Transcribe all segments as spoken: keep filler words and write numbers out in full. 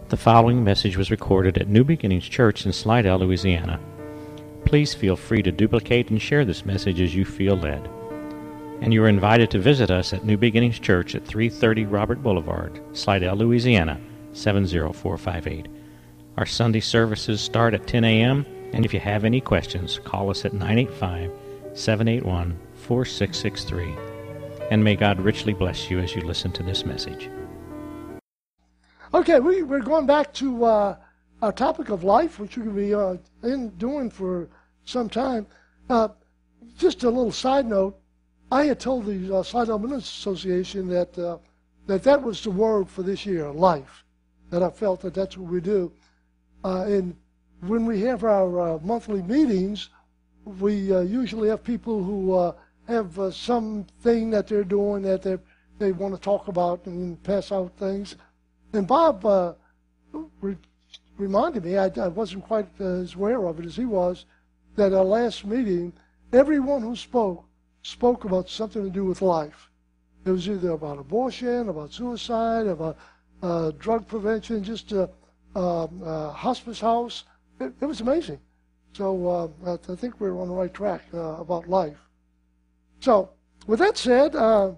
The following message was recorded at New Beginnings Church in Slidell, Louisiana. Please feel free to duplicate and share this message as you feel led. And you are invited to visit us at New Beginnings Church at three thirty Robert Boulevard, Slidell, Louisiana, seven zero four five eight. Our Sunday services start at ten a.m., and if you have any questions, call us at nine eight five, seven eight one, four six six three. And may God richly bless you as you listen to this message. Okay, we, we're going back to uh, our topic of life, which we're going to be uh, in doing for some time. Uh, just a little side note, I had told the uh, Slidell Ministers Association that, uh, that that was the word for this year, life, that I felt that that's what we do. Uh, and when we have our uh, monthly meetings, we uh, usually have people who uh, have uh, something that they're doing that they they want to talk about and pass out things. And Bob uh, re- reminded me, I, I wasn't quite as aware of it as he was, that our last meeting, everyone who spoke, spoke about something to do with life. It was either about abortion, about suicide, about uh, drug prevention, just a, uh, uh, hospice house. It, it was amazing. So uh, I think we're on the right track uh, about life. So with that said, uh,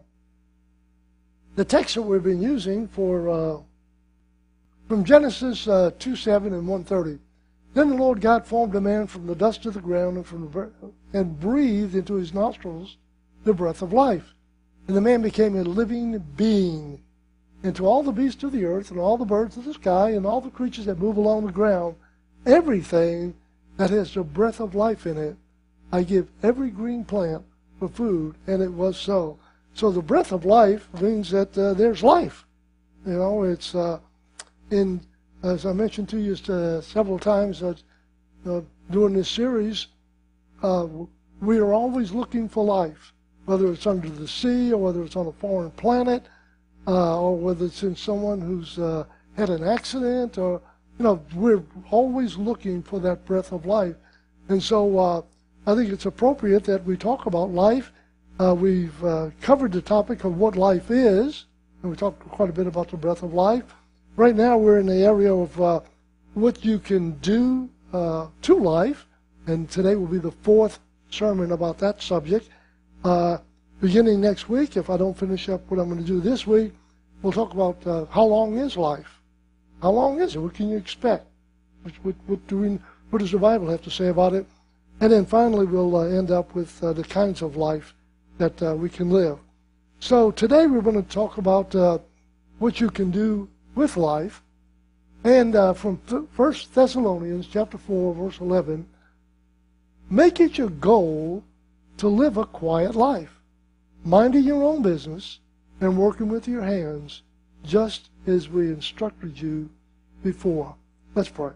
the text that we've been using for uh, from Genesis uh, two seven and one thirty. Then the Lord God formed a man from the dust of the ground and, from the, and breathed into his nostrils the breath of life. And the man became a living being. And to all the beasts of the earth and all the birds of the sky and all the creatures that move along the ground, everything that has the breath of life in it, I give every green plant for food, and it was so. So the breath of life means that uh, there's life. You know, it's... Uh, In, as I mentioned to you uh, several times uh, uh, during this series, uh, we are always looking for life, whether it's under the sea or whether it's on a foreign planet, uh, or whether it's in someone who's uh, had an accident, or, you know, we're always looking for that breath of life. And so uh, I think it's appropriate that we talk about life. Uh, we've uh, covered the topic of what life is, and we talked quite a bit about the breath of life. Right now we're in the area of uh, what you can do uh, to life, and today will be the fourth sermon about that subject. Uh, beginning next week, if I don't finish up what I'm going to do this week, we'll talk about uh, how long is life? How long is it? What can you expect? What, what, what, do we, what does the Bible have to say about it? And then finally we'll uh, end up with uh, the kinds of life that uh, we can live. So today we're going to talk about uh, what you can do with life, and uh, from First Thessalonians chapter four, verse eleven, make it your goal to live a quiet life, minding your own business and working with your hands, just as we instructed you before. Let's pray.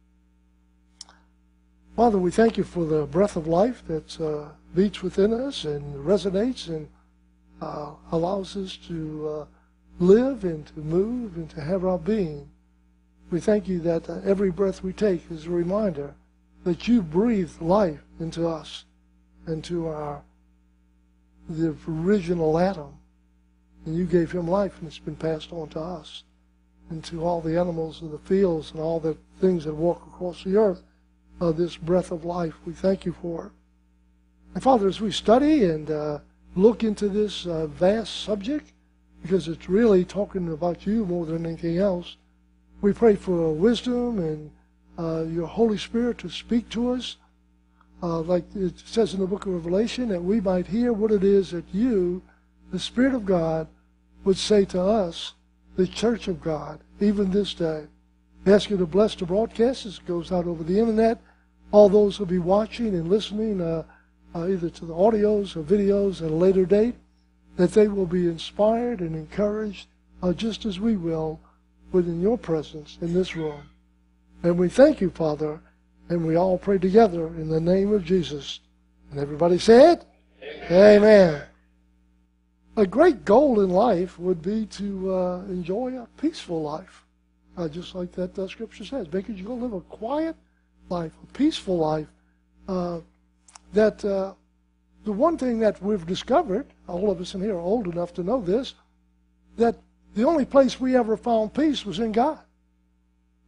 Father, we thank you for the breath of life that uh, beats within us and resonates and uh, allows us to uh, live and to move and to have our being. We thank you that uh, every breath we take is a reminder that you breathed life into us and to our the original Adam, and you gave him life, and it's been passed on to us and to all the animals of the fields and all the things that walk across the earth. Uh, this breath of life, we thank you for it. And Father, as we study and uh, look into this uh, vast subject, because it's really talking about you more than anything else, we pray for wisdom and uh, your Holy Spirit to speak to us, uh, like it says in the book of Revelation, that we might hear what it is that you, the Spirit of God, would say to us, the Church of God, even this day. We ask you to bless the broadcast as it goes out over the internet, all those who will be watching and listening uh, uh, either to the audios or videos at a later date, that they will be inspired and encouraged uh, just as we will within your presence in this room. And we thank you, Father, and we all pray together in the name of Jesus. And everybody said, Amen. Amen. A great goal in life would be to uh, enjoy a peaceful life, uh, just like that uh, scripture says. Make it you go live a quiet life, a peaceful life. Uh, that uh, the one thing that we've discovered, all of us in here are old enough to know this, that the only place we ever found peace was in God.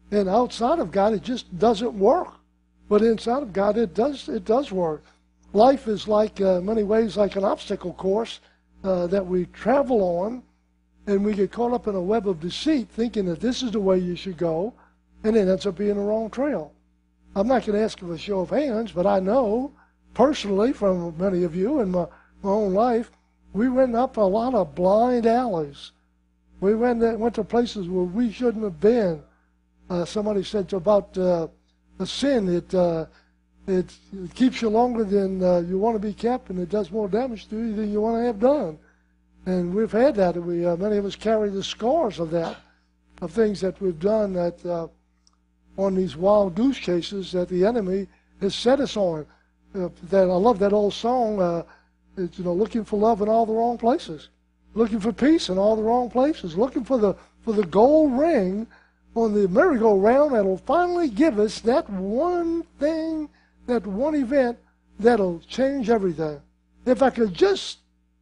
And outside of God, it just doesn't work. But inside of God, it does it does work. Life is like, uh, in many ways, like an obstacle course uh, that we travel on, and we get caught up in a web of deceit, thinking that this is the way you should go, and it ends up being the wrong trail. I'm not going to ask for a show of hands, but I know personally from many of you in my, my own life, we went up a lot of blind alleys. We went, went to places where we shouldn't have been. Uh, somebody said about uh, a sin, it, uh, it it keeps you longer than uh, you want to be kept, and it does more damage to you than you want to have done. And we've had that. We uh, many of us carry the scars of that, of things that we've done that uh, on these wild goose chases that the enemy has set us on. Uh, that I love that old song. Uh, it's, you know, looking for love in all the wrong places, looking for peace in all the wrong places, looking for the for the gold ring on the merry-go-round that'll finally give us that one thing, that one event that'll change everything. If I could just,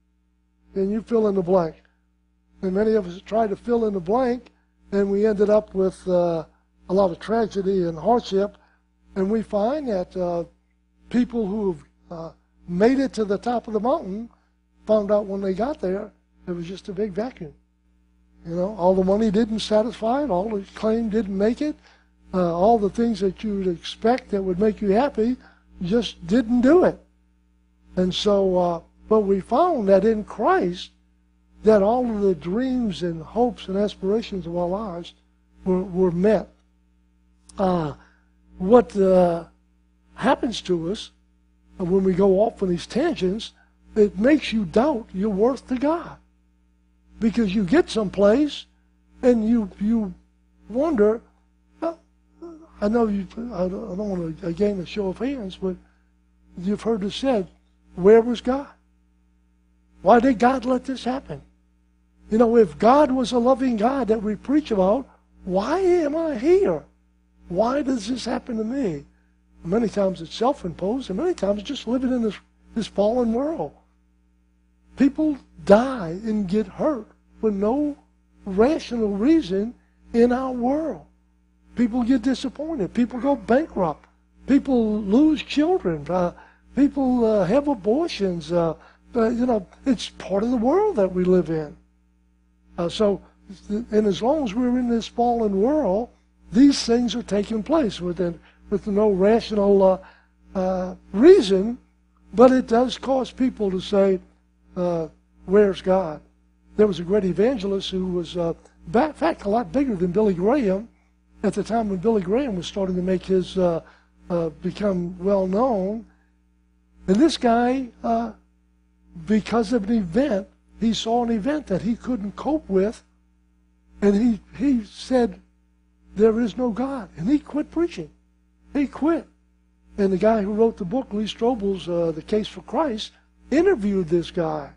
and you fill in the blank. And many of us tried to fill in the blank, and we ended up with uh, a lot of tragedy and hardship. And we find that uh, people who've uh, made it to the top of the mountain found out when they got there, it was just a big vacuum. You know, all the money didn't satisfy it, all the claim didn't make it, uh, all the things that you would expect that would make you happy just didn't do it. And so, uh, but we found that in Christ, that all of the dreams and hopes and aspirations of our lives were, were met. Uh, what uh, happens to us when we go off on these tangents, it makes you doubt your worth to God. Because you get someplace and you you wonder, well, I know you, I don't want to again a show of hands, but you've heard it said, where was God? Why did God let this happen? You know, if God was a loving God that we preach about, why am I here? Why does this happen to me? Many times it's self-imposed, and many times it's just living in this, this fallen world. People die and get hurt for no rational reason in our world. People get disappointed. People go bankrupt. People lose children. Uh, people uh, have abortions. Uh, uh, you know, it's part of the world that we live in. Uh, so, and as long as we're in this fallen world, these things are taking place within, with no rational uh, uh, reason, but it does cause people to say, Uh, where's God? There was a great evangelist who was, uh, back, in fact, a lot bigger than Billy Graham at the time when Billy Graham was starting to make his, uh, uh, become well known. And this guy, uh, because of an event, he saw an event that he couldn't cope with, and he, he said, there is no God. And he quit preaching. He quit. And the guy who wrote the book, Lee Strobel's uh, The Case for Christ, interviewed this guy.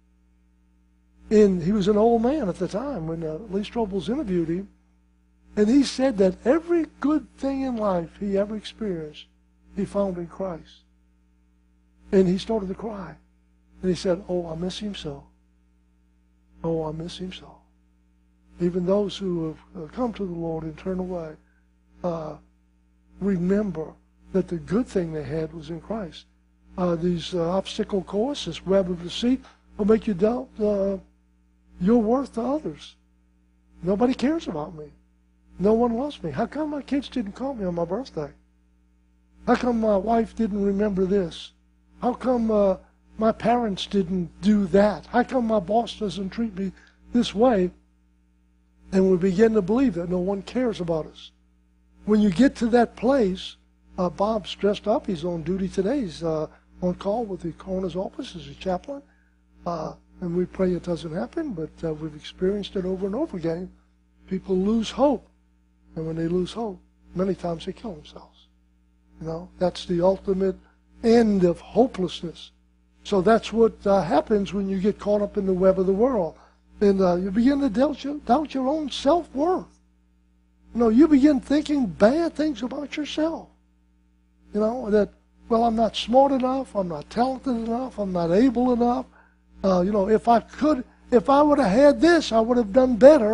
And he was an old man at the time when uh, Lee Strobel's interviewed him. And he said that every good thing in life he ever experienced, he found in Christ. And he started to cry. And he said, oh, I miss him so. Oh, I miss him so. Even those who have come to the Lord and turned away, uh, remember that the good thing they had was in Christ. Uh, these uh, obstacle course, this web of deceit, will make you doubt uh, your worth to others. Nobody cares about me. No one loves me. How come my kids didn't call me on my birthday? How come my wife didn't remember this? How come uh, my parents didn't do that? How come my boss doesn't treat me this way? And we begin to believe that no one cares about us. When you get to that place, uh, Bob's dressed up. He's on duty today. He's uh, on call with the coroner's office as a chaplain. Uh, and we pray it doesn't happen, but uh, we've experienced it over and over again. People lose hope. And when they lose hope, many times they kill themselves. You know, that's the ultimate end of hopelessness. So that's what uh, happens when you get caught up in the web of the world. And uh, you begin to doubt your, doubt your own self-worth. You know, you begin thinking bad things about yourself. You know, that, well, I'm not smart enough, I'm not talented enough, I'm not able enough. Uh, you know, if I could, if I would have had this, I would have done better.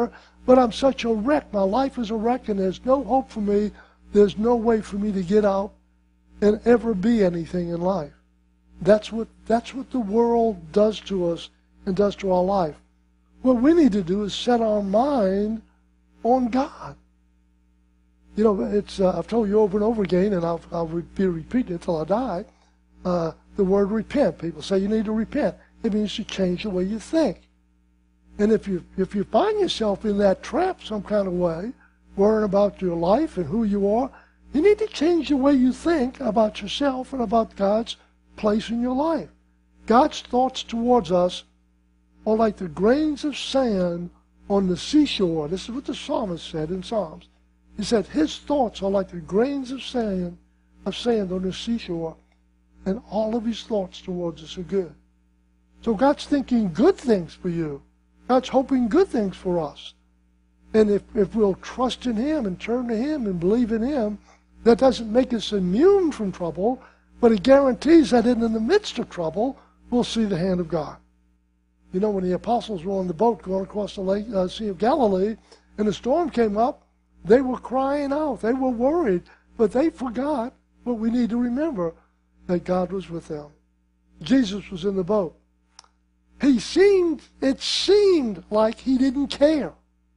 but I'm such a wreck. My life is a wreck, and there's no hope for me. There's no way for me to get out and ever be anything in life. That's what, that's what the world does to us and does to our life. What we need to do is set our mind on God. You know, it's uh, I've told you over and over again, and I'll, I'll be repeating it till I die, uh, the word repent. People say you need to repent. It means to change the way you think. And if you if you find yourself in that trap some kind of way, worrying about your life and who you are, you need to change the way you think about yourself and about God's place in your life. God's thoughts towards us are like the grains of sand on the seashore. This is what the psalmist said in Psalms. He said, his thoughts are like the grains of sand, of sand on the seashore, and all of his thoughts towards us are good. So God's thinking good things for you. God's hoping good things for us. And if, if we'll trust in him and turn to him and believe in him, that doesn't make us immune from trouble, but it guarantees that in the midst of trouble, we'll see the hand of God. You know, when the apostles were on the boat going across the lake, uh, Sea of Galilee, and the storm came up, they were crying out. They were worried, but they forgot what we need to remember, that God was with them. Jesus was in the boat. He seemed, it seemed like he didn't care.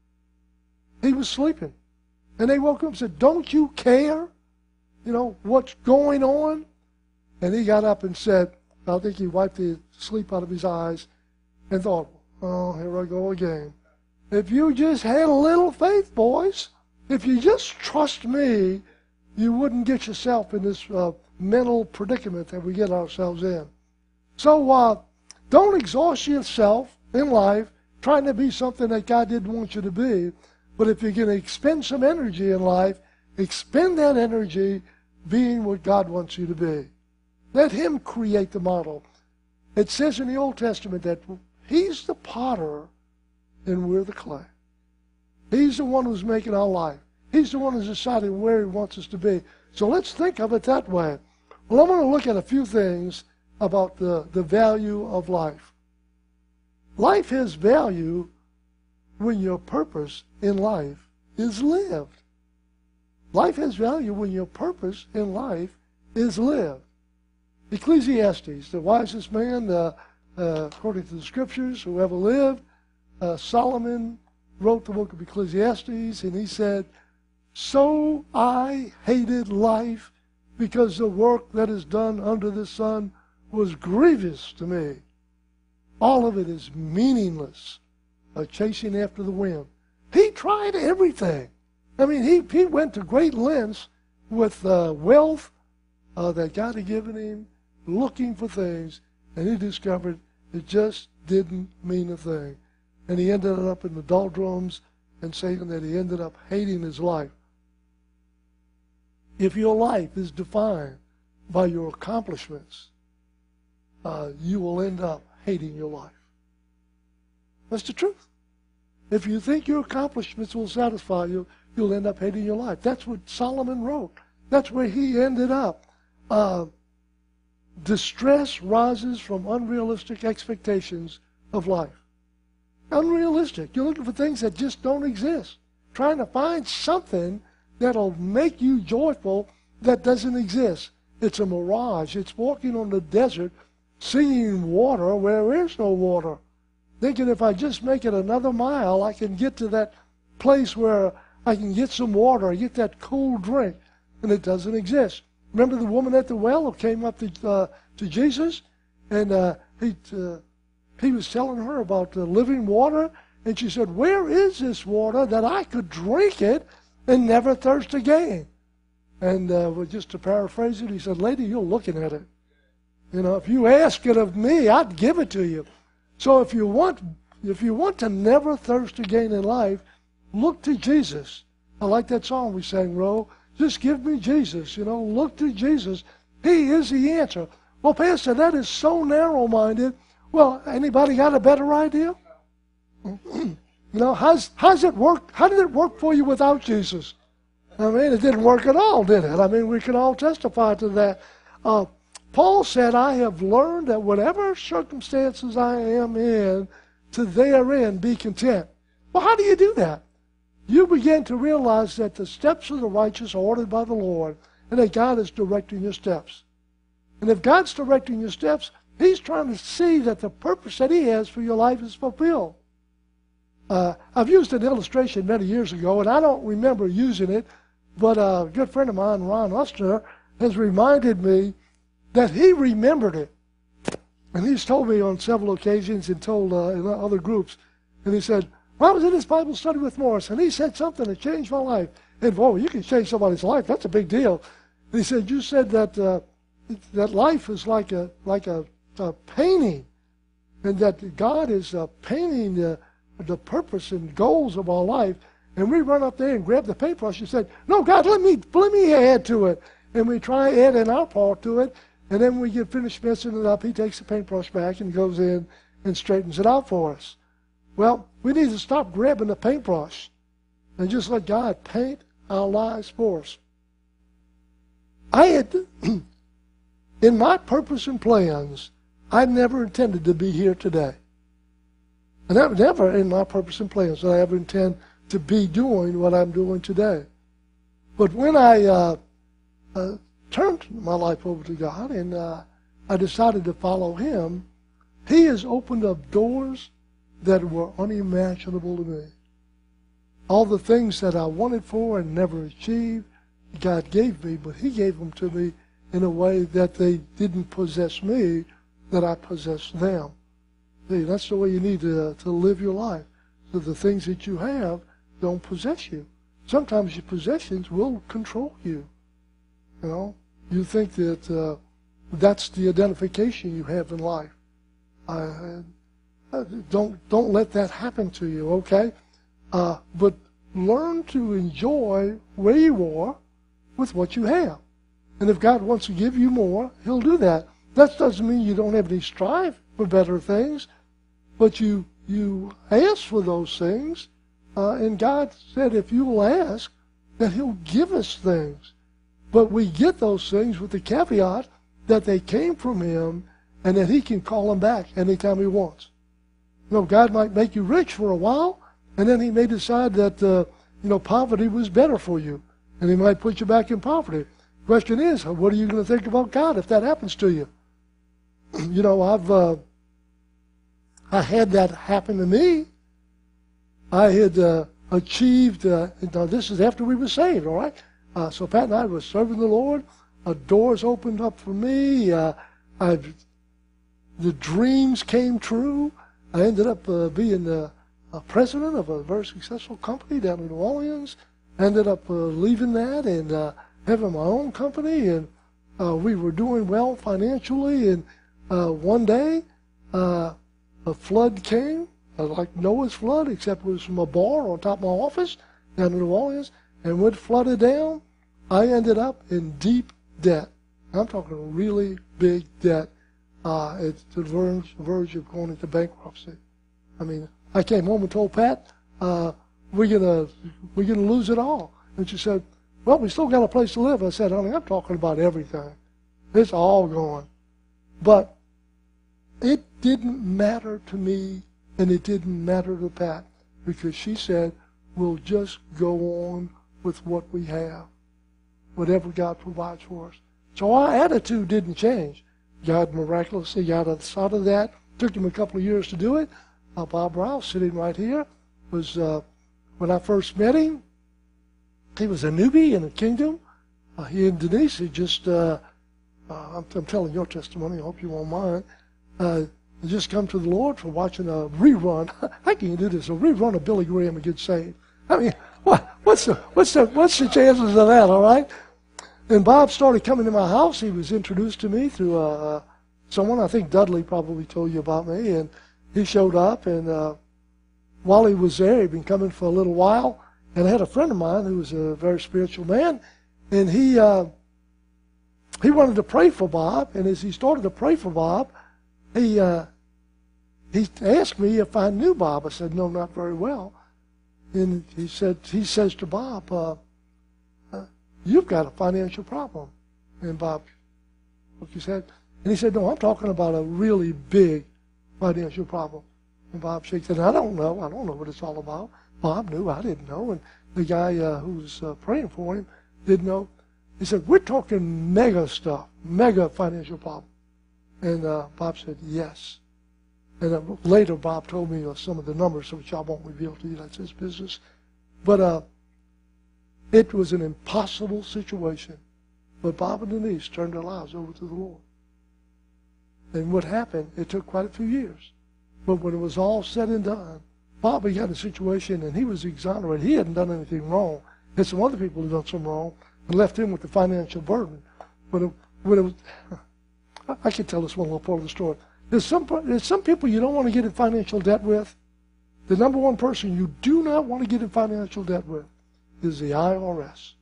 He was sleeping. And they woke up and said, don't you care? You know, what's going on? And he got up and said, I think he wiped the sleep out of his eyes and thought, oh, here I go again. If you just had a little faith, boys, if you just trust me, you wouldn't get yourself in this uh, mental predicament that we get ourselves in. So uh, don't exhaust yourself in life trying to be something that God didn't want you to be. But if you're going to expend some energy in life, expend that energy being what God wants you to be. Let him create the model. It says in the Old Testament that he's the potter and we're the clay. He's the one who's making our life. He's the one who's deciding where he wants us to be. So let's think of it that way. Well, I'm going to look at a few things about the, the value of life. Life has value when your purpose in life is lived. Life has value when your purpose in life is lived. Ecclesiastes, the wisest man, uh, uh, according to the scriptures, who ever lived, uh, Solomon wrote the book of Ecclesiastes, and he said, so I hated life because the work that is done under the sun was grievous to me. All of it is meaningless, uh, chasing after the wind. He tried everything. I mean, he, he went to great lengths with uh, wealth uh, that God had given him, looking for things, and he discovered it just didn't mean a thing. And he ended up in the doldrums, and saying that he ended up hating his life. If your life is defined by your accomplishments, uh, you will end up hating your life. That's the truth. If you think your accomplishments will satisfy you, you'll end up hating your life. That's what Solomon wrote. That's where he ended up. Uh, distress rises from unrealistic expectations of life. Unrealistic. You're looking for things that just don't exist. Trying to find something that'll make you joyful that doesn't exist. It's a mirage. It's walking on the desert, seeing water where there is no water. Thinking if I just make it another mile, I can get to that place where I can get some water, I get that cool drink, and it doesn't exist. Remember the woman at the well who came up to, uh, to Jesus, and uh, he, uh, he was telling her about the living water, and she said, where is this water that I could drink it and never thirst again? And uh, well, just to paraphrase it, he said, lady, you're looking at it. You know, if you ask it of me, I'd give it to you. So if you want, if you want to never thirst again in life, look to Jesus. I like that song we sang, Ro. Just give me Jesus. You know, look to Jesus. He is the answer. Well, Pastor, that is so narrow-minded. Well, anybody got a better idea? You know, how's, how's it work? How did it work for you without Jesus? I mean, it didn't work at all, did it? I mean, we can all testify to that. Uh, Paul said, I have learned that whatever circumstances I am in, to therein be content. Well, how do you do that? you begin to realize that the steps of the righteous are ordered by the Lord and that God is directing your steps. And if God's directing your steps, He's trying to see that the purpose that He has for your life is fulfilled. Uh, I've used an illustration many years ago, and I don't remember using it, but a good friend of mine, Ron Ostner, has reminded me that he remembered it. And he's told me on several occasions and told uh, in other groups. And he said, well, I was in this Bible study with Morris, and he said something that changed my life. And, boy, you can change somebody's life. That's a big deal. And he said, you said that uh, that life is like a like a, a painting, and that God is uh, painting the, the purpose and goals of our life. And we run up there and grab the paintbrush and said, no, God, let me let me add to it. And we try adding our part to it. And then when we get finished messing it up, He takes the paintbrush back and goes in and straightens it out for us. Well, we need to stop grabbing the paintbrush and just let God paint our lives for us. I had, in my purpose and plans, I never intended to be here today. And that was never in my purpose and plans that I ever intend to be doing what I'm doing today. But when I uh, uh, turned my life over to God and uh, I decided to follow Him, He has opened up doors that were unimaginable to me. All the things that I wanted for and never achieved, God gave me, but He gave them to me in a way that they didn't possess me, that I possessed them. See, that's the way you need to, uh, to live your life. So the things that you have don't possess you. Sometimes your possessions will control you. You know, you think that uh, that's the identification you have in life. I, I, don't don't let that happen to you, okay? Uh, but learn to enjoy where you are with what you have. And if God wants to give you more, He'll do that. That doesn't mean you don't have any strive for better things, but you you ask for those things, uh, and God said if you will ask, that He'll give us things. But we get those things with the caveat that they came from Him and that He can call them back anytime He wants. You know, God might make you rich for a while, and then He may decide that, uh, you know, poverty was better for you, and He might put you back in poverty. The question is, what are you going to think about God if that happens to you? You know, I've uh, I had that happen to me. I had uh, achieved, uh, now this is after we were saved, all right? Uh, so Pat and I were serving the Lord. Uh, doors opened up for me. Uh, I, the dreams came true. I ended up uh, being the uh, president of a very successful company down in New Orleans. I ended up uh, leaving that and uh, having my own company, and uh, we were doing well financially. And uh, one day, uh, a flood came, uh, like Noah's flood, except it was from a bar on top of my office down in New Orleans. And when it flooded down, I ended up in deep debt. I'm talking really big debt. Uh, it's the verge, verge of going into bankruptcy. I mean, I came home and told Pat, uh, we're gonna we're gonna lose it all. And she said, well, we still got a place to live. I said, honey, I'm talking about everything. It's all gone. But it didn't matter to me, and it didn't matter to Pat, because she said, we'll just go on with what we have, whatever God provides for us. So our attitude didn't change. God miraculously got us out of that. Took him a couple of years to do it. Uh, Bob Rouse, sitting right here, was, uh, when I first met him, he was a newbie in the kingdom. Uh, he and Denise had just, uh, uh, I'm, I'm telling your testimony, I hope you won't mind, uh, just come to the Lord for watching a rerun. How can you do this? A rerun of Billy Graham and get saved? I mean, what, what's the what's the what's the chances of that? All right. And Bob started coming to my house. He was introduced to me through uh, someone. I think Dudley probably told you about me. And he showed up. And uh, while he was there, he'd been coming for a little while. And I had a friend of mine who was a very spiritual man, and he uh, he wanted to pray for Bob. And as he started to pray for Bob, he uh, he asked me if I knew Bob. I said, no, not very well. And he said, he says to Bob, uh, uh, you've got a financial problem. And Bob looked his head. And he said, no, I'm talking about a really big financial problem. And Bob shakes his head. I don't know. I don't know what it's all about. Bob knew, I didn't know, and the guy uh, who was uh, praying for him didn't know. He said, we're talking mega stuff, mega financial problem. And uh, Bob said, yes. And uh, later Bob told me uh, some of the numbers, which I won't reveal to you, that's his business. But uh, it was an impossible situation. But Bob and Denise turned their lives over to the Lord. And what happened, it took quite a few years. But when it was all said and done, Bobby got a situation and he was exonerated. He hadn't done anything wrong. And some other people had done some wrong and left him with the financial burden. When it, when it was, I can tell this one little part of the story. There's some, there's some people you don't want to get in financial debt with. The number one person you do not want to get in financial debt with is the I R S.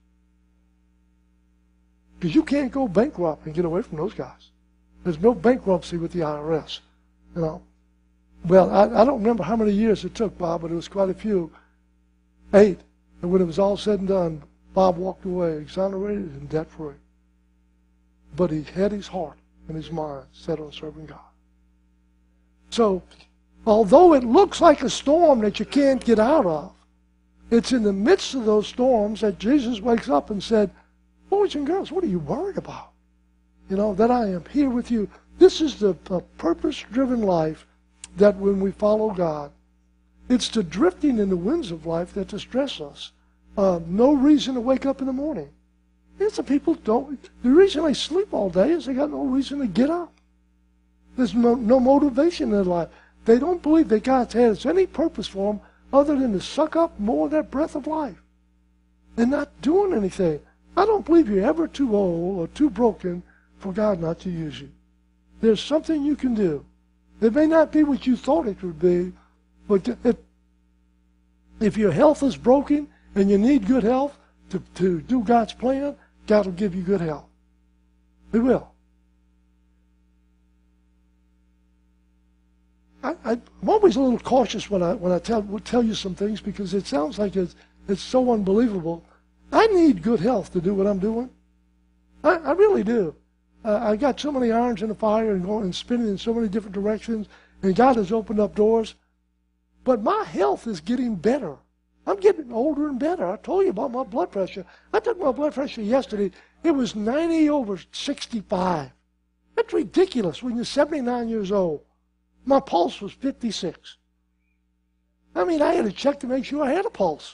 Because you can't go bankrupt and get away from those guys. There's no bankruptcy with the I R S, you know. Well, I, I don't remember how many years it took, Bob, but it was quite a few. Eight. And when it was all said and done, Bob walked away exonerated and debt-free. But he had his heart and his mind set on serving God. So, although it looks like a storm that you can't get out of, it's in the midst of those storms that Jesus wakes up and said, boys and girls, what are you worried about? You know, that I am here with you. This is the, the purpose-driven life that when we follow God, it's the drifting in the winds of life that distress us. Uh, no reason to wake up in the morning. There's some people don't. The reason they sleep all day is they got no reason to get up. There's no, no motivation in their life. They don't believe that God has any purpose for them other than to suck up more of that breath of life and not doing anything. I don't believe you're ever too old or too broken for God not to use you. There's something you can do. It may not be what you thought it would be, but if, if your health is broken and you need good health to, to do God's plan, God will give you good health. He will. I, I, I'm always a little cautious when I when I tell tell you some things because it sounds like it's, it's so unbelievable. I need good health to do what I'm doing. I, I really do. Uh, I got so many irons in the fire and going and spinning in so many different directions, and God has opened up doors. But my health is getting better. I'm getting older and better. I told you about my blood pressure. I took my blood pressure yesterday. It was ninety over sixty-five. That's ridiculous when you're seventy-nine years old. My pulse was fifty-six. I mean, I had to check to make sure I had a pulse.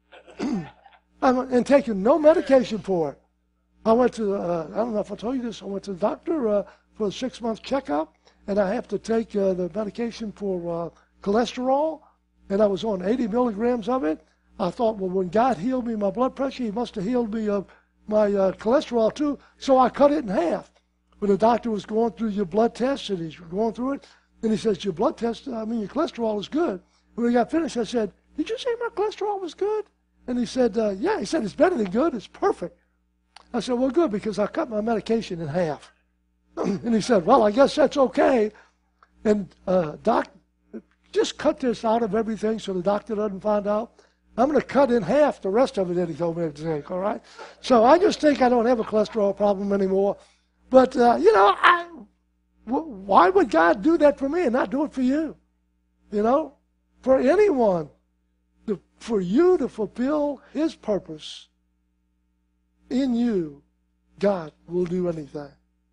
I'm, and taking no medication for it. I went to, uh, I don't know if I told you this, I went to the doctor uh, for a six-month checkup, and I have to take uh, the medication for uh, cholesterol, and I was on eighty milligrams of it. I thought, well, when God healed me my blood pressure, he must have healed me of my uh, cholesterol too, so I cut it in half. When the doctor was going through your blood tests, and he's going through it, and he says, your blood test, I mean, your cholesterol is good. When we got finished, I said, did you say my cholesterol was good? And he said, uh, yeah. He said, it's better than good. It's perfect. I said, well, good, because I cut my medication in half. And he said, well, I guess that's okay. And uh, doc, just cut this out of everything so the doctor doesn't find out. I'm going to cut in half the rest of it that he told me to take, all right? So I just think I don't have a cholesterol problem anymore. But, uh, you know, I, w- why would God do that for me and not do it for you? You know, for anyone, to, for you to fulfill his purpose in you, God will do anything.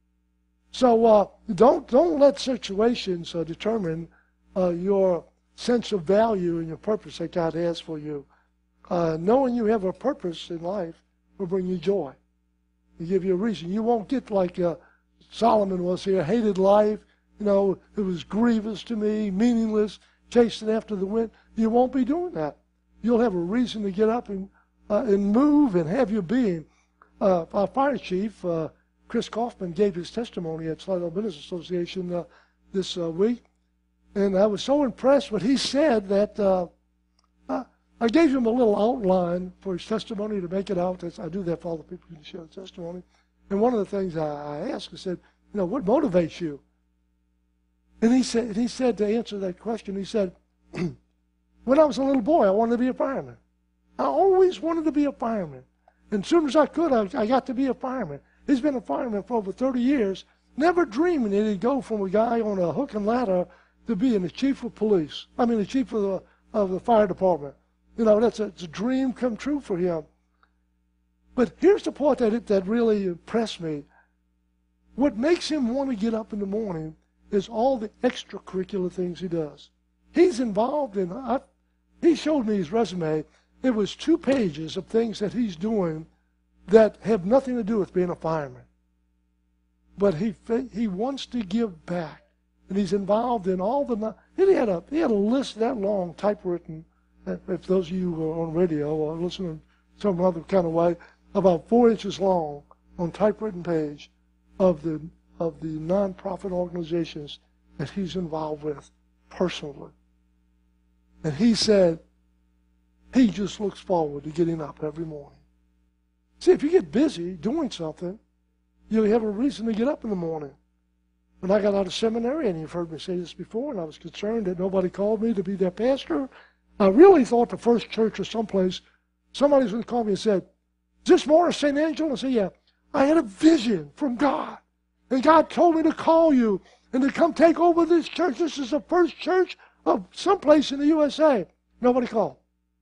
So uh, don't don't let situations uh, determine uh, your sense of value and your purpose that God has for you. Uh, knowing you have a purpose in life will bring you joy. It'll give you a reason. You won't get like uh, Solomon was here, hated life. You know, it was grievous to me, meaningless, chasing after the wind. You won't be doing that. You'll have a reason to get up and uh, and move and have your being. Uh, our fire chief, uh, Chris Kaufman, gave his testimony at Slidell Business Association uh, this uh, week. And I was so impressed what he said that uh, I, I gave him a little outline for his testimony to make it out. I do that for all the people who share the testimony. And one of the things I, I asked, I said, you know, what motivates you? And he said, he said to answer that question, he said, when I was a little boy, I wanted to be a fireman. I always wanted to be a fireman. And as soon as I could, I, I got to be a fireman. He's been a fireman for over thirty years, never dreaming that he'd go from a guy on a hook and ladder to being the chief of police. I mean, the chief of the, of the fire department. You know, that's a, it's a dream come true for him. But here's the part that, it, that really impressed me. What makes him want to get up in the morning is all the extracurricular things he does. He's involved in, I, he showed me his resume. It was two pages of things that he's doing that have nothing to do with being a fireman. But he he wants to give back. And he's involved in all the, he had a, he had a list that long, typewritten, if those of you who are on radio or listening some other kind of way, about four inches long on typewritten page of the of the nonprofit organizations that he's involved with personally. And he said he just looks forward to getting up every morning. See, if you get busy doing something, you'll have a reason to get up in the morning. When I got out of seminary, and you've heard me say this before, and I was concerned that nobody called me to be their pastor, I really thought the First Church or someplace, somebody was going to call me and said, "Is this Morris Saint Angelo?" I said, "Yeah." I had a vision from God. And God told me to call you and to come take over this church. This is the first church of someplace in the U S A. Nobody called.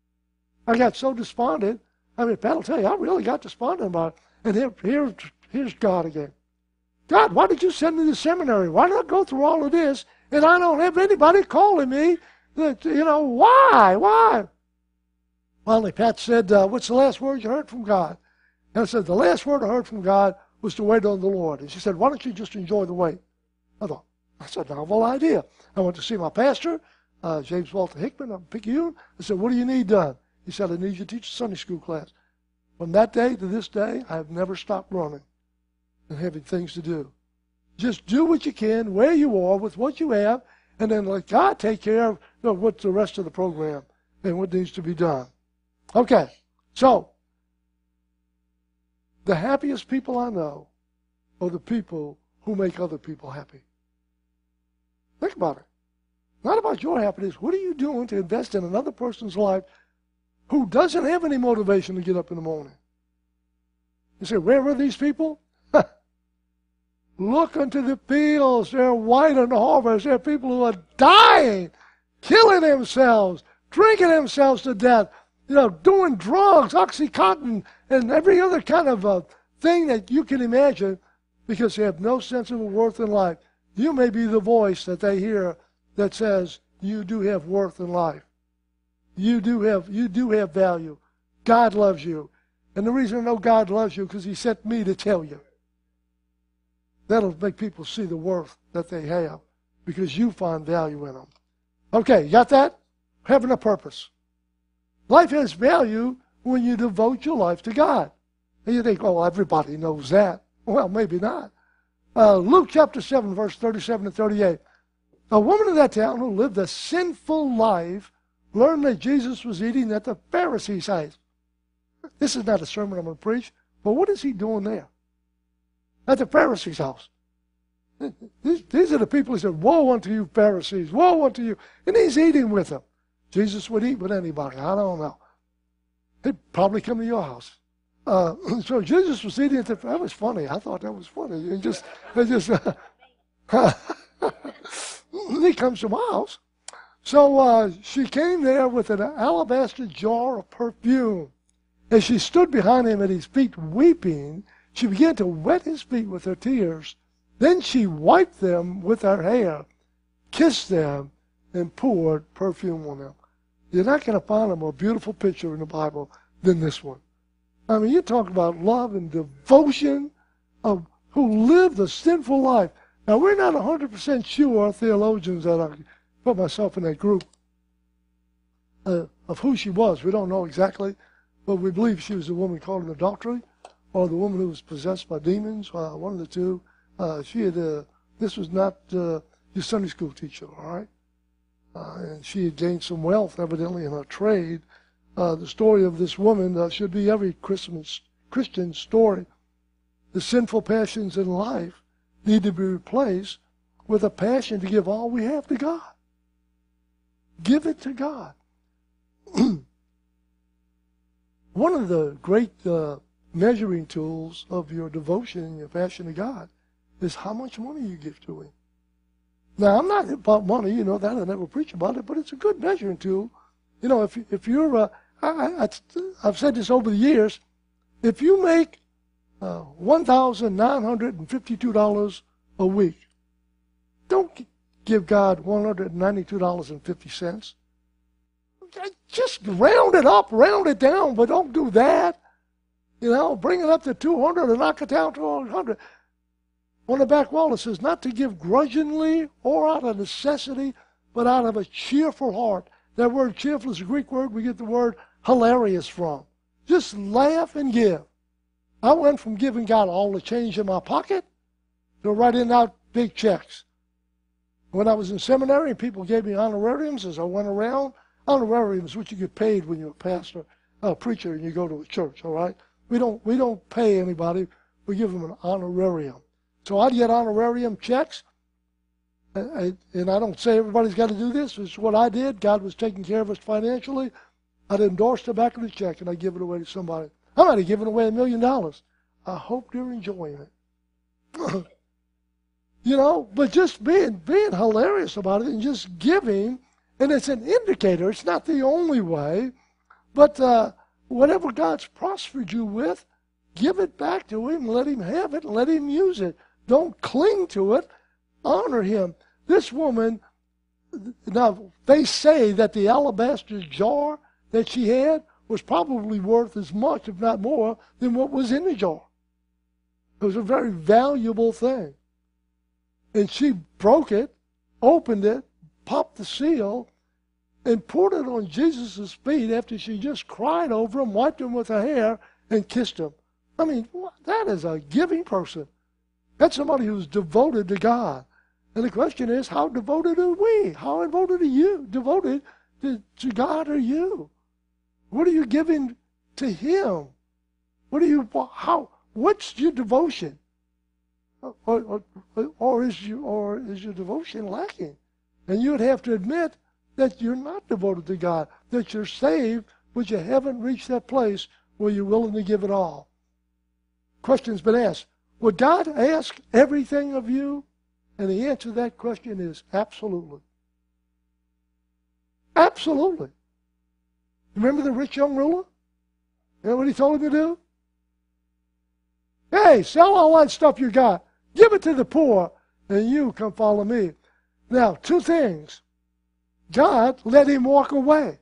I got so despondent. I mean, Pat will tell you, I really got despondent about it. And here, here, here's God again. God, why did you send me to seminary? Why not go through all of this? And I don't have anybody calling me. That, you know, why? Why? Finally, Pat said, uh, what's the last word you heard from God? And I said, the last word I heard from God was to wait on the Lord. And she said, why don't you just enjoy the wait? I thought, that's a novel idea. I went to see my pastor, uh, James Walter Hickman up in Picayune. I said, what do you need done? He said, I need you to teach a Sunday school class. From that day to this day, I have never stopped running and having things to do. Just do what you can, where you are, with what you have, and then let God take care of you know, what's the rest of the program and what needs to be done. Okay, so the happiest people I know are the people who make other people happy. Think about it. Not about your happiness. What are you doing to invest in another person's life who doesn't have any motivation to get up in the morning? You say, where are these people? Look into the fields. They're white on the harvest. There are people who are dying, killing themselves, drinking themselves to death, you know, doing drugs, Oxycontin, and every other kind of uh, thing that you can imagine because they have no sense of worth in life. You may be the voice that they hear that says, you do have worth in life. You do have, you do have value. God loves you. And the reason I know God loves you is because he sent me to tell you. That'll make people see the worth that they have because you find value in them. Okay, you got that? Having a purpose. Life has value when you devote your life to God. And you think, oh, everybody knows that. Well, maybe not. Uh, Luke chapter seven, verse thirty-seven to thirty-eight. A woman in that town who lived a sinful life learned that Jesus was eating at the Pharisees' house. This is not a sermon I'm going to preach, but what is he doing there? At the Pharisees' house. These, these are the people who said, woe unto you, Pharisees, woe unto you. And he's eating with them. Jesus would eat with anybody. I don't know. He'd probably come to your house. Uh, so Jesus was eating at the, that was funny. I thought that was funny. And just, it just, uh, he comes to my house. So uh, she came there with an alabaster jar of perfume. As she stood behind him at his feet weeping, she began to wet his feet with her tears. Then she wiped them with her hair, kissed them, and poured perfume on them. You're not going to find a more beautiful picture in the Bible than this one. I mean, you talk about love and devotion of who lived a sinful life. Now, we're not one hundred percent sure, theologians, that I put myself in that group, uh, of who she was. We don't know exactly, but we believe she was the woman caught in adultery or the woman who was possessed by demons, uh, one of the two. Uh, she had, uh, this was not uh, your Sunday school teacher, all right? Uh, and she had gained some wealth, evidently, in her trade. Uh, the story of this woman uh, should be every Christmas, Christian story. The sinful passions in life need to be replaced with a passion to give all we have to God. Give it to God. One of the great uh, measuring tools of your devotion and your passion to God is how much money you give to him. Now, I'm not about money, you know that. I never preach about it, but it's a good measuring tool. You know, if if you're uh, I, I, I've said this over the years. If you make uh, one thousand nine hundred fifty-two dollars a week, don't give God one hundred ninety-two dollars and fifty cents. Just round it up, round it down, but don't do that. You know, bring it up to two hundred and knock it down to one hundred. On the back wall it says, not to give grudgingly or out of necessity, but out of a cheerful heart. That word cheerful is a Greek word we get the word hilarious from. Just laugh and give. I went from giving God all the change in my pocket to writing out big checks. When I was in seminary and people gave me honorariums as I went around, honorariums is what you get paid when you're a pastor, a preacher, and you go to a church, all right? We don't, we don't pay anybody. We give them an honorarium. So I'd get honorarium checks, and I don't say everybody's got to do this. It's what I did. God was taking care of us financially. I'd endorse the back of the check, and I'd give it away to somebody. I might have given away a million dollars. I hope they're enjoying it. You know, but just being being hilarious about it and just giving, and it's an indicator. It's not the only way, but uh, whatever God's prospered you with, give it back to Him. Let Him have it. Let Him use it. Don't cling to it. Honor Him. This woman, now they say that the alabaster jar that she had was probably worth as much, if not more, than what was in the jar. It was a very valuable thing. And she broke it, opened it, popped the seal, and poured it on Jesus' feet after she just cried over him, wiped him with her hair, and kissed him. I mean, that is a giving person. That's somebody who's devoted to God. And the question is, how devoted are we? How devoted are you? Devoted to, to God are you? What are you giving to Him? What are you? How? What's your devotion? Or, or, or is you or is your devotion lacking? And you would have to admit that you're not devoted to God. That you're saved, but you haven't reached that place where you're willing to give it all. Question's been asked. Would God ask everything of you? And the answer to that question is absolutely. Absolutely. Remember the rich young ruler? You know what he told him to do? Hey, sell all that stuff you got. Give it to the poor, and you come follow me. Now, two things. God let him walk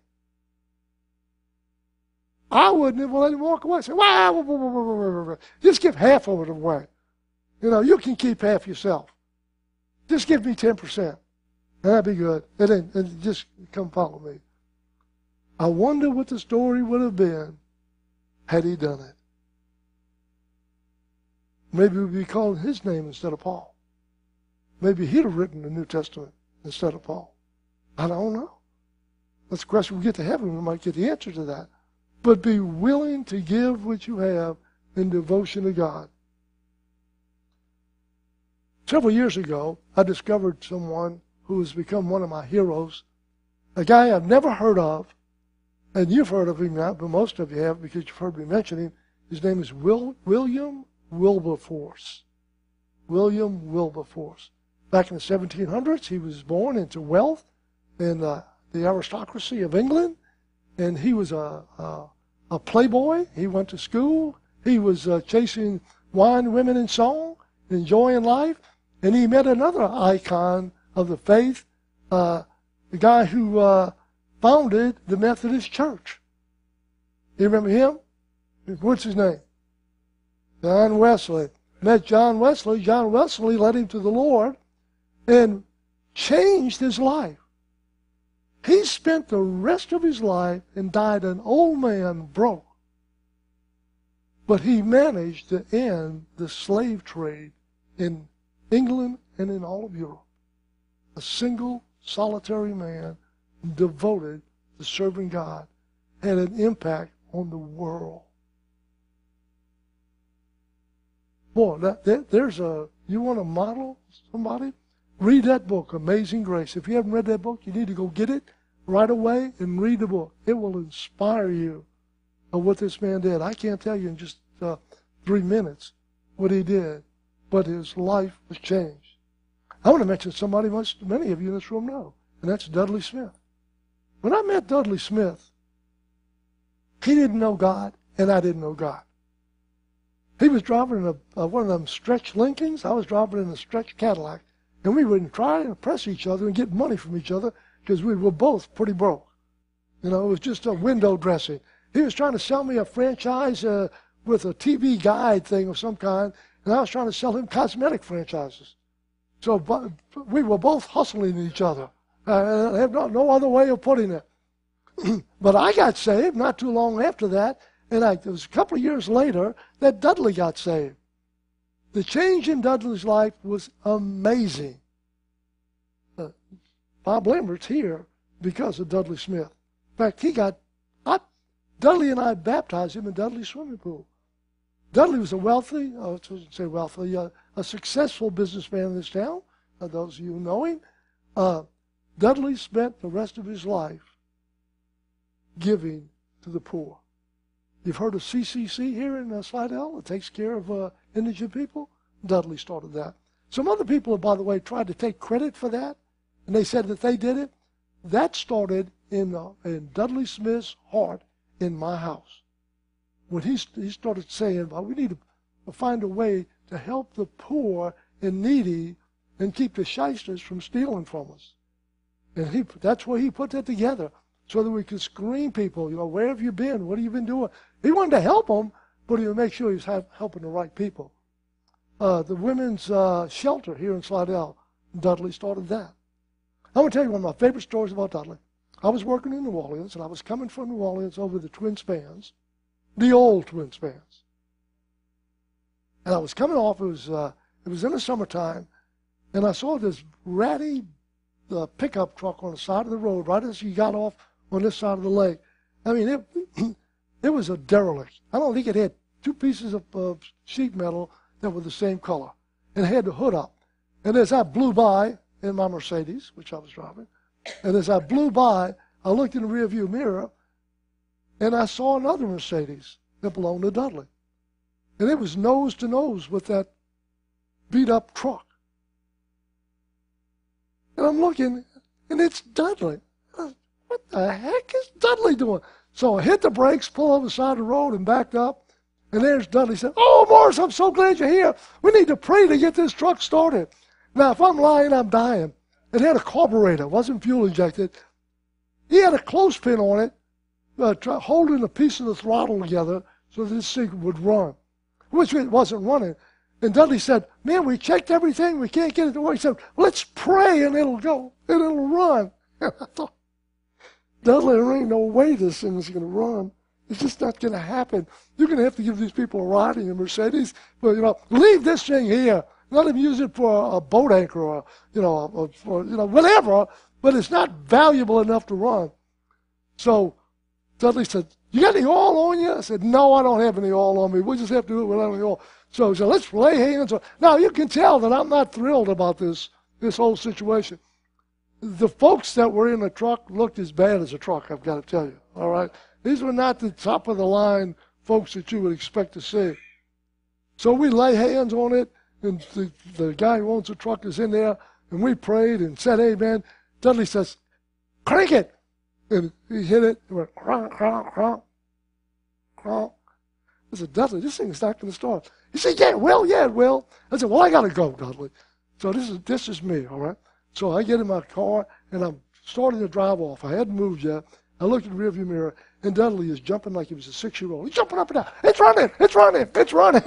away. I wouldn't have let him walk away. Say, wow, just give half of it away. You know, you can keep half yourself. Just give me ten percent. That'd be good. And then and just come follow me. I wonder what the story would have been had he done it. Maybe we'd be calling his name instead of Paul. Maybe he'd have written the New Testament instead of Paul. I don't know. That's a question. When we get to heaven, we might get the answer to that. But be willing to give what you have in devotion to God. Several years ago, I discovered someone who has become one of my heroes, a guy I've never heard of, and you've heard of him now, but most of you have because you've heard me mention him. His name is Will, William Wilberforce. William Wilberforce. Back in the seventeen hundreds, he was born into wealth in uh, the aristocracy of England, and he was a, a, a playboy. He went to school. He was uh, chasing wine, women, and song, enjoying life, and he met another icon of the faith, uh, the guy who uh, founded the Methodist Church. You remember him? What's his name? John Wesley. Met John Wesley. John Wesley led him to the Lord and changed his life. He spent the rest of his life and died an old man broke. But he managed to end the slave trade in England and in all of Europe. A single, solitary man devoted to serving God had an impact on the world. Boy, that, that, there's a, you want to model somebody? Read that book, Amazing Grace. If you haven't read that book, you need to go get it right away and read the book. It will inspire you of what this man did. I can't tell you in just uh, three minutes what he did, but his life was changed. I want to mention somebody most many of you in this room know, and that's Dudley Smith. When I met Dudley Smith, He didn't know God, and I didn't know God. He was driving a, a, one of them stretch Lincolns. I was driving in a stretch Cadillac. And we would try and impress each other and get money from each other because we were both pretty broke. You know, it was just a window dressing. He was trying to sell me a franchise uh, with a T V guide thing of some kind, and I was trying to sell him cosmetic franchises. So but, we were both hustling each other. Uh, I have no, no other way of putting it. But I got saved not too long after that, and I, it was a couple of years later that Dudley got saved. The change in Dudley's life was amazing. Uh, Bob Lambert's here because of Dudley Smith. In fact, he got, I, Dudley and I baptized him in Dudley's swimming pool. Dudley was a wealthy, oh, I shouldn't say wealthy, uh, a successful businessman in this town. Uh, those of you who know him. Uh, Dudley spent the rest of his life giving to the poor. You've heard of C C C here in uh, Slidell? It takes care of uh, indigent people. Dudley started that. Some other people, by the way, tried to take credit for that, and they said that they did it. That started in, uh, in Dudley Smith's heart in my house. When he, he started saying, well, we need to find a way to help the poor and needy and keep the shysters from stealing from us. And he, that's where he put that together, so that we could screen people, you know, where have you been? What have you been doing? He wanted to help them, but he would make sure he was have, helping the right people. Uh, the women's uh, shelter here in Slidell, Dudley started that. I'm going to tell you one of my favorite stories about Dudley. I was working in New Orleans, and I was coming from New Orleans over the Twin Spans, the old Twin Spans. And I was coming off, it was, uh, it was in the summertime, and I saw this ratty uh, pickup truck on the side of the road right as you got off on this side of the lake. I mean, it, it was a derelict. I don't think it had two pieces of uh, sheet metal that were the same color. And it had the hood up. And as I blew by in my Mercedes, which I was driving, and as I blew by, I looked in the rearview mirror, and I saw another Mercedes that belonged to Dudley. And it was nose to nose with that beat-up truck. And I'm looking, and it's Dudley. What the heck is Dudley doing? So I hit the brakes, pulled over the side of the road, and backed up. And there's Dudley. He said, oh, Morris, I'm so glad you're here. We need to pray to get this truck started. Now, if I'm lying, I'm dying. It had a carburetor. It wasn't fuel injected. He had a clothespin on it, uh, try, holding a piece of the throttle together so this thing would run, which it wasn't running. And Dudley said, man, we checked everything. We can't get it to work. He said, let's pray, and it'll go, and it'll run. And I thought, Dudley, there ain't no way this thing is going to run. It's just not going to happen. You're going to have to give these people a ride in your Mercedes. But, you know, leave this thing here. Let them use it for a boat anchor or, you know, or, you know, whatever. But it's not valuable enough to run. So Dudley said, you got any oil on you? I said, no, I don't have any oil on me. We just have to do it without any oil. So he said, let's lay hands on. Now, you can tell that I'm not thrilled about this, this whole situation. The folks that were in the truck looked as bad as a truck, I've got to tell you. All right? These were not the top of the line folks that you would expect to see. So we lay hands on it, and the, the guy who owns the truck is in there, and we prayed and said amen. Dudley says, crank it. And he hit it, and went, cronk, cronk, cronk, cronk. I said, Dudley, this thing's not going to start. He said, yeah, well, yeah, it will. I said, well, I got to go, Dudley. So this is this is me, all right? So I get in my car, and I'm starting to drive off. I hadn't moved yet. I looked in the rearview mirror, and Dudley is jumping like he was a six-year-old. He's jumping up and down. It's running. It's running. It's running.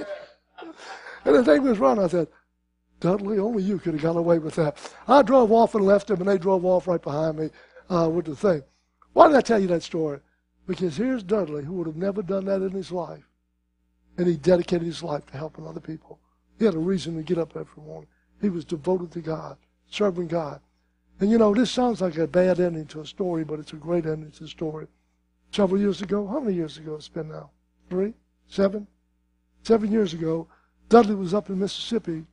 And the thing was running. I said, Dudley, only you could have got away with that. I drove off and left him, and they drove off right behind me uh, with the thing. Why did I tell you that story? Because here's Dudley, who would have never done that in his life, and he dedicated his life to helping other people. He had a reason to get up every morning. He was devoted to God, serving God. And, you know, this sounds like a bad ending to a story, but it's a great ending to a story. Several years ago, how many years ago it's been now? Three? Seven? Seven years ago, Dudley was up in Mississippi.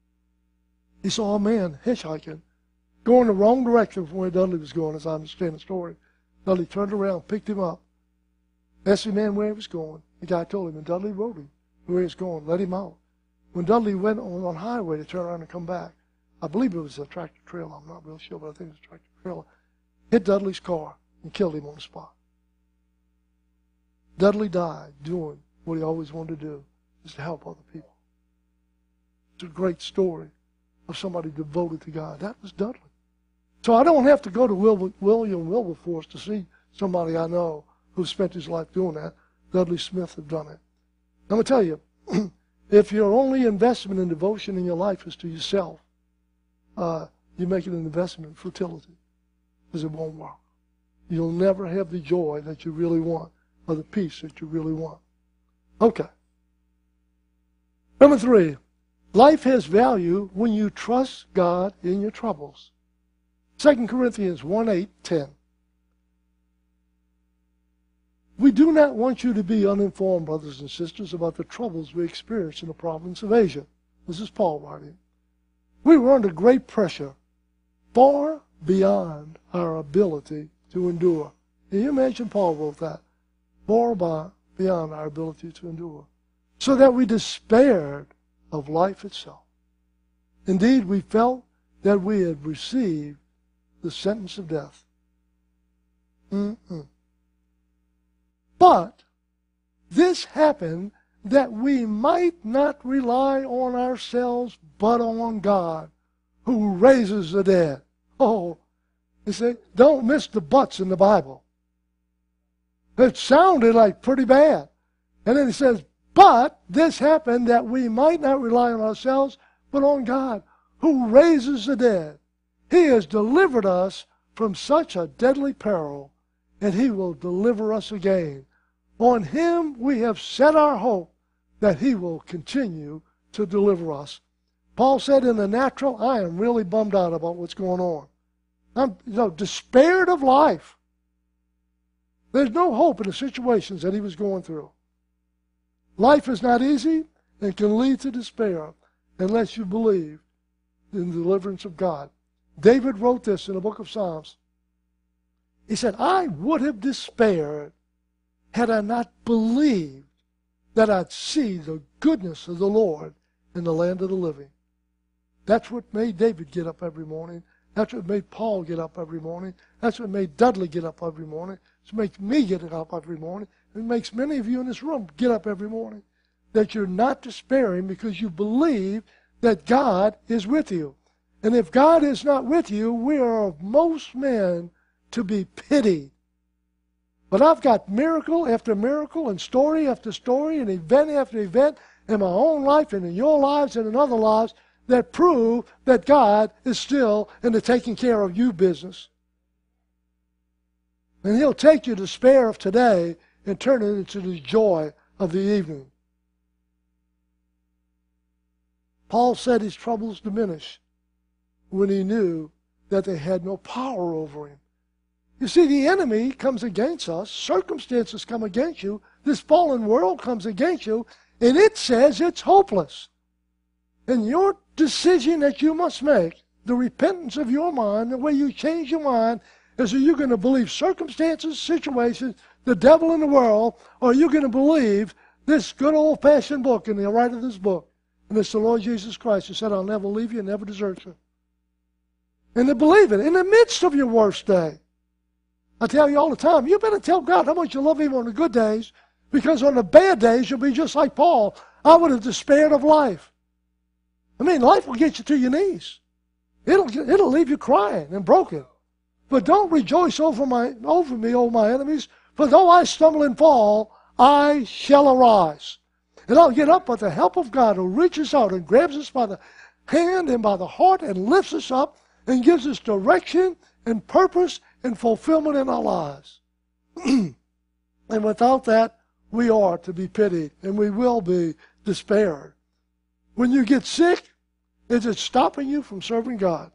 He saw a man hitchhiking, going the wrong direction from where Dudley was going, as I understand the story. Dudley turned around, picked him up, asked the man where he was going. The guy told him, and Dudley wrote him where he was going, let him out. When Dudley went on on highway to turn around and come back, I believe it was a tractor trailer. I'm not real sure, but I think it was a tractor trailer. Hit Dudley's car and killed him on the spot. Dudley died doing what he always wanted to do, is to help other people. It's a great story of somebody devoted to God. That was Dudley. So I don't have to go to William Wilberforce to see somebody I know who spent his life doing that. Dudley Smith had done it. I'm going to tell you, if your only investment in devotion in your life is to yourself, uh, you're making an investment in futility, because it won't work. You'll never have the joy that you really want or the peace that you really want. Okay. Number three, life has value when you trust God in your troubles. Second Corinthians one, eight, ten. We do not want you to be uninformed, brothers and sisters, about the troubles we experienced in the province of Asia. This is Paul writing. We were under great pressure, far beyond our ability to endure. Can you imagine Paul wrote that? Far beyond our ability to endure. So that we despaired of life itself. Indeed, we felt that we had received the sentence of death. Mm-mm. But this happened that we might not rely on ourselves, but on God, who raises the dead. Oh, you see, don't miss the buts in the Bible. It sounded like pretty bad. And then he says, but this happened that we might not rely on ourselves, but on God, who raises the dead. He has delivered us from such a deadly peril, and he will deliver us again. On him we have set our hope that he will continue to deliver us. Paul said in the natural, I am really bummed out about what's going on. I'm you know, despaired of life. There's no hope in the situations that he was going through. Life is not easy and can lead to despair unless you believe in the deliverance of God. David wrote this in the book of Psalms. He said, I would have despaired had I not believed that I'd see the goodness of the Lord in the land of the living. That's what made David get up every morning. That's what made Paul get up every morning. That's what made Dudley get up every morning. It makes me get up every morning. It makes many of you in this room get up every morning. That you're not despairing because you believe that God is with you. And if God is not with you, we are of most men to be pitied. But I've got miracle after miracle and story after story and event after event in my own life and in your lives and in other lives that prove that God is still in the taking care of you business. And he'll take your despair of today and turn it into the joy of the evening. Paul said his troubles diminished when he knew that they had no power over him. You see, the enemy comes against us. Circumstances come against you. This fallen world comes against you, and it says it's hopeless. And your decision that you must make, the repentance of your mind, the way you change your mind, is are you going to believe circumstances, situations, the devil in the world, or are you going to believe this good old-fashioned book and the writer of this book? And it's the Lord Jesus Christ who said, I'll never leave you and never desert you. And to believe it in the midst of your worst day. I tell you all the time, you better tell God how much you love him on the good days, because on the bad days you'll be just like Paul. I would have despaired of life. I mean, life will get you to your knees. It'll, it'll leave you crying and broken. But don't rejoice over, my, over me, O my enemies, for though I stumble and fall, I shall arise. And I'll get up with the help of God, who reaches out and grabs us by the hand and by the heart and lifts us up and gives us direction and purpose and fulfillment in our lives. And without that, we are to be pitied and we will be despaired. When you get sick, is it stopping you from serving God?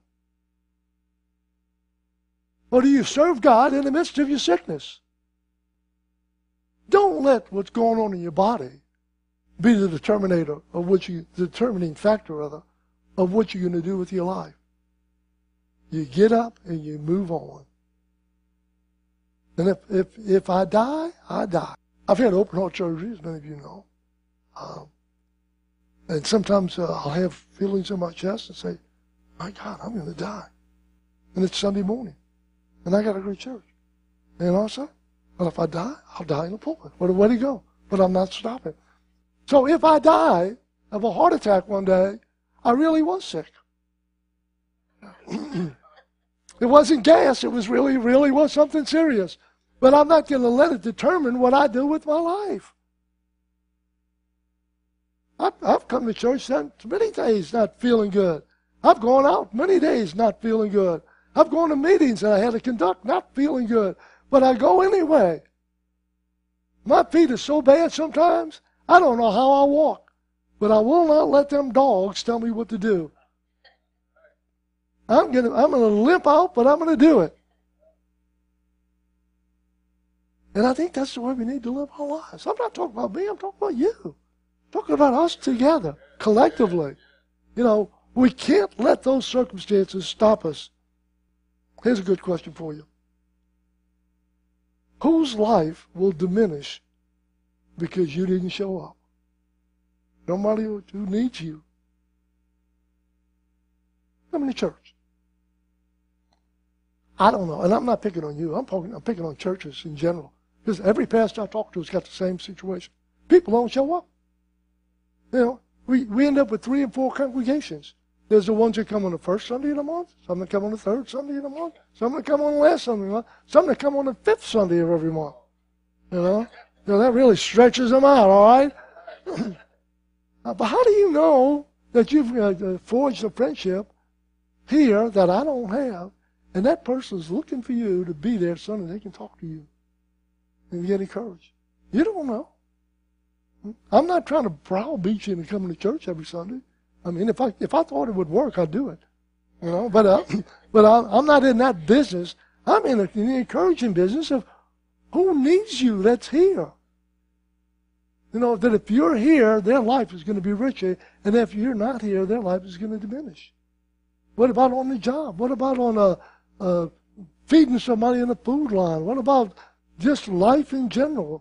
Or do you serve God in the midst of your sickness? Don't let what's going on in your body be the determinator of what you, the determining factor rather, of what you're going to do with your life. You get up and you move on. And if, if, if I die, I die. I've had open heart surgery, as many of you know. Um, and sometimes uh, I'll have feelings in my chest and say, my God, I'm going to die. And it's Sunday morning. And I got to go to church. And also, But if I die, I'll die in the pulpit. What a way to go. But I'm not stopping. So if I die of a heart attack one day, I really was sick. It wasn't gas. It was really, really was something serious. But I'm not going to let it determine what I do with my life. I've, I've come to church many days not feeling good. I've gone out many days not feeling good. I've gone to meetings that I had to conduct not feeling good. But I go anyway. My feet are so bad sometimes, I don't know how I walk. But I will not let them dogs tell me what to do. I'm gonna, I'm gonna limp out, but I'm gonna do it. And I think that's the way we need to live our lives. I'm not talking about me, I'm talking about you. I'm talking about us together, collectively. You know, we can't let those circumstances stop us. Here's a good question for you. Whose life will diminish because you didn't show up? Nobody who needs you. Come in the church. I don't know, and I'm not picking on you. I'm picking, I'm picking on churches in general. Because every pastor I talk to has got the same situation. People don't show up. You know, we, we end up with three and four congregations. There's the ones that come on the first Sunday of the month, some that come on the third Sunday of the month, some that come on the last Sunday of the month, some that come on the fifth Sunday of every month. You know, you know that really stretches them out, all right? uh, but how do you know that you've uh, forged a friendship here that I don't have, and that person's looking for you to be there so that they can talk to you and get encouraged? You don't know. I'm not trying to browbeat you into coming to church every Sunday. I mean, if I if I thought it would work, I'd do it. You know, but uh, but I, I'm not in that business. I'm in, a, in the encouraging business of who needs you that's here. You know, that if you're here, their life is going to be richer, and if you're not here, their life is going to diminish. What about on the job? What about on a, a feeding somebody in the food line? What about just life in general?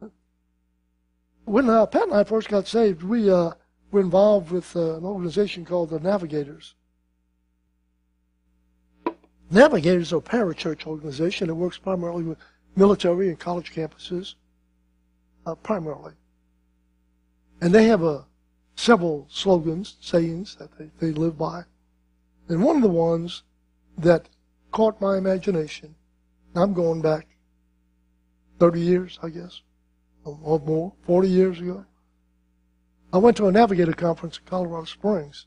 When uh, Pat and I first got saved, we uh, were involved with uh, an organization called the Navigators. Navigators are a parachurch organization that works primarily with military and college campuses, uh, primarily. And they have uh, several slogans, sayings that they, they live by. And one of the ones that caught my imagination, I'm going back thirty years, I guess, or more, forty years ago. I went to a Navigator conference in Colorado Springs.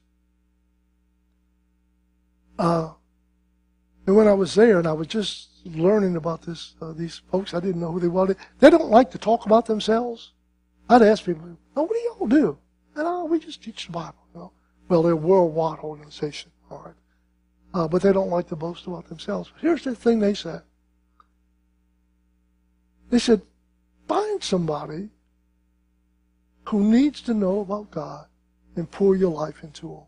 Uh, and when I was there, and I was just learning about this, uh, these folks, I didn't know who they were. They don't like to talk about themselves. I'd ask people, oh, what do y'all do? And oh, we just teach the Bible. You know? Well, they're a worldwide organization, all right. Uh, but they don't like to boast about themselves. But here's the thing they said. They said, find somebody who needs to know about God and pour your life into them.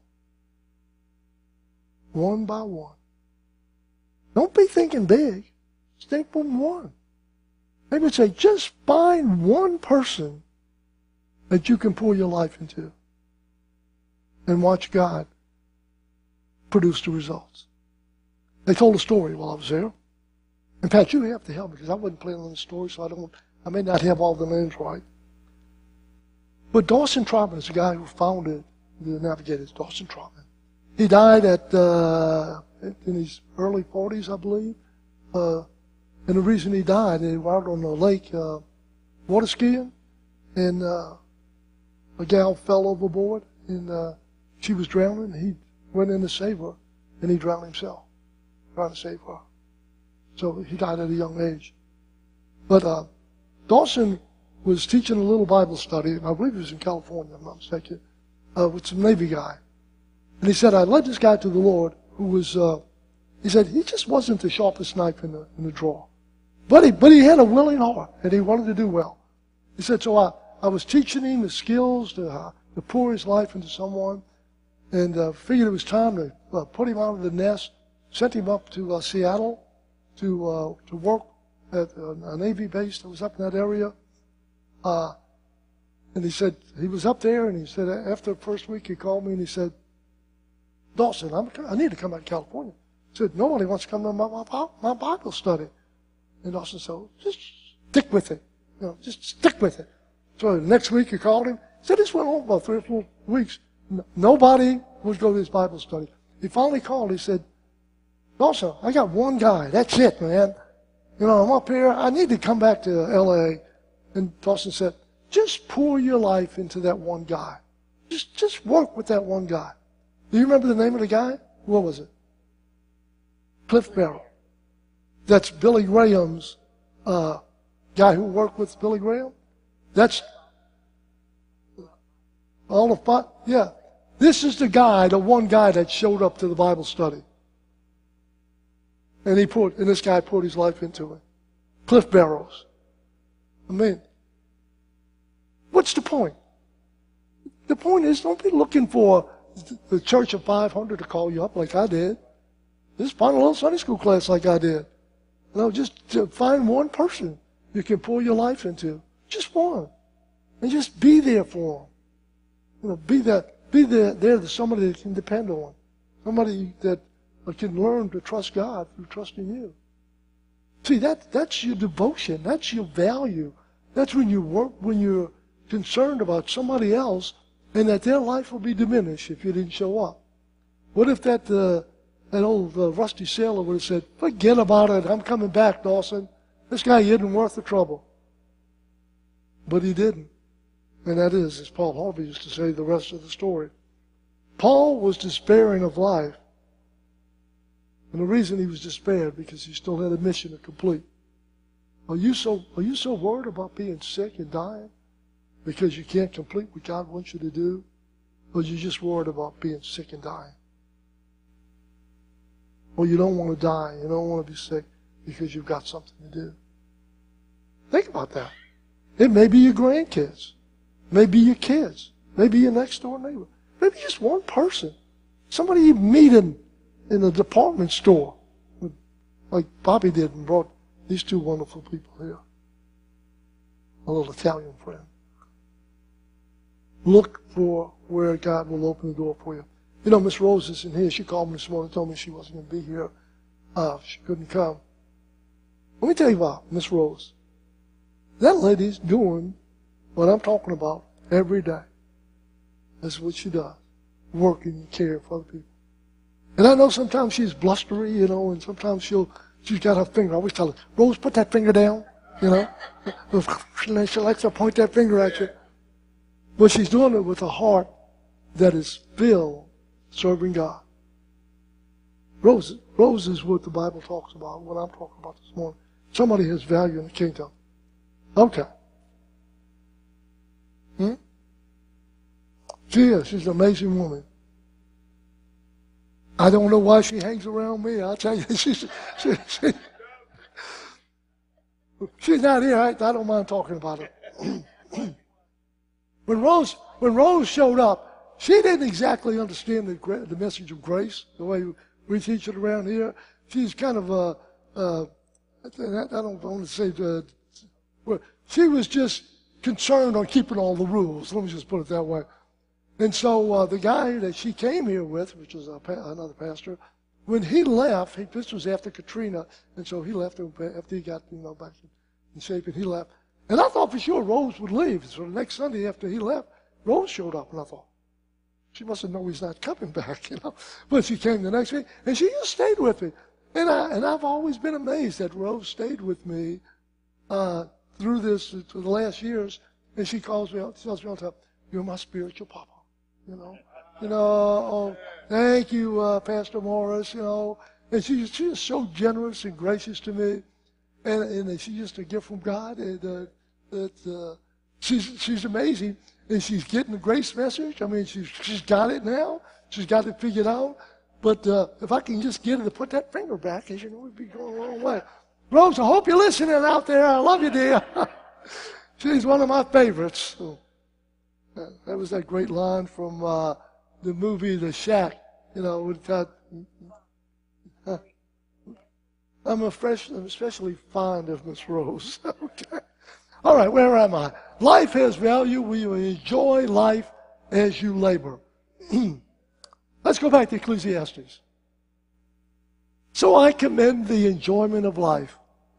One by one. Don't be thinking big. Just think from one. They would say, just find one person that you can pour your life into and watch God produce the results. They told a story while I was there. And Pat, you have to help me because I wasn't planning on the story, so I don't. I may not have all the names right. But Dawson Trotman is the guy who founded the Navigators, Dawson Trotman. He died at uh, in his early forties, I believe. Uh, and the reason he died, he was out on the lake uh, water skiing, and uh, a gal fell overboard, and uh, she was drowning. He went in to save her, and he drowned himself, trying to save her. So he died at a young age. But uh, Dawson was teaching a little Bible study, and I believe he was in California, if I'm not mistaken, uh, with some Navy guy. And he said, I led this guy to the Lord who was, uh, he said, he just wasn't the sharpest knife in the, in the drawer. But he, but he had a willing heart, and he wanted to do well. He said, so I, I was teaching him the skills to, uh, to pour his life into someone, and uh, figured it was time to uh, put him out of the nest, sent him up to uh, Seattle to uh, to work at a Navy base that was up in that area. Uh, and he said, he was up there, and he said, after the first week, he called me, and he said, Dawson, I'm, I need to come back to California. He said, nobody wants to come to my, my, my Bible study. And Dawson said, just stick with it. You know, just stick with it. So the next week he called him. He said this went on about three or four weeks. No, nobody would go to his Bible study. He finally called. He said, Dawson, I got one guy. That's it, man. You know, I'm up here. I need to come back to L A. And Dawson said, just pour your life into that one guy. Just, just work with that one guy. Do you remember the name of the guy? What was it? Cliff Barrow. That's Billy Graham's uh, guy who worked with Billy Graham. That's all of five. Yeah. This is the guy, the one guy that showed up to the Bible study. And he put, and this guy poured his life into it. Cliff Barrows. I mean, what's the point? The point is, don't be looking for the church of five hundred to call you up like I did. Just find a little Sunday school class like I did. You know, just to find one person you can pour your life into. Just one. And just be there for them. You know, be that, be there, there to somebody that can depend on. Somebody that can learn to trust God through trusting you. See, that, that's your devotion. That's your value. That's when you work, when you're concerned about somebody else and that their life will be diminished if you didn't show up. What if that, uh, that old uh, rusty sailor would have said, forget about it, I'm coming back, Dawson. This guy isn't worth the trouble. But he didn't. And that is, as Paul Harvey used to say, the rest of the story. Paul was despairing of life. And the reason he was despaired, because he still had a mission to complete. Are you so, are you so worried about being sick and dying because you can't complete what God wants you to do? Or are you just worried about being sick and dying? Or you don't want to die, you don't want to be sick because you've got something to do. Think about that. It may be your grandkids. Maybe your kids. Maybe your next door neighbor. Maybe just one person. Somebody you meet in, in a department store. Like Bobby did and brought these two wonderful people here. A little Italian friend. Look for where God will open the door for you. You know, Miss Rose isn't here. She called me this morning and told me she wasn't going to be here. Uh, she couldn't come. Let me tell you about Miss Rose. That lady's doing what I'm talking about every day. That's what she does. Working and caring for other people. And I know sometimes she's blustery, you know, and sometimes she'll, she's got her finger. I always tell her, Rose, put that finger down, you know. She likes to point that finger at you. But she's doing it with a heart that is filled serving God. Rose, Rose is what the Bible talks about, what I'm talking about this morning. Somebody has value in the kingdom. Okay. Hmm? She is. She's an amazing woman. I don't know why she hangs around me. I'll tell you, she's, she, she, she's not here. I, I don't mind talking about her. when Rose, when Rose showed up, she didn't exactly understand the, the message of grace, the way we teach it around here. She's kind of a, uh, I don't want to say, uh, well, she was just concerned on keeping all the rules. Let me just put it that way. And so uh, the guy that she came here with, which was a, another pastor, when he left, he, this was after Katrina, and so he left after he got, you know, back in shape, and he left. And I thought for sure Rose would leave. So the next Sunday after he left, Rose showed up, and I thought, she must have known he's not coming back, you know. But she came the next week, and she just stayed with me. And, I, and I've always been amazed that Rose stayed with me uh, through this, through the last years, and she calls me, she tells me all the time, you're my spiritual papa. You know, you know. Oh, thank you, uh, Pastor Morris. You know, and she she's so generous and gracious to me, and and she's just a gift from God. And uh, that uh, she's she's amazing, and she's getting the grace message. I mean, she's she's got it now. She's got it figured out. But uh, if I can just get her to put that finger back, as you know, we'd be going a long way. Rose, I hope you're listening out there. I love you, dear. She's one of my favorites. So. That was that great line from uh, the movie The Shack, you know, with that. Uh, I'm, a fresh, I'm especially fond of Miss Rose. Okay. All right, where am I? Life has value. We will enjoy life as you labor. Let's go back to Ecclesiastes. So I commend the enjoyment of life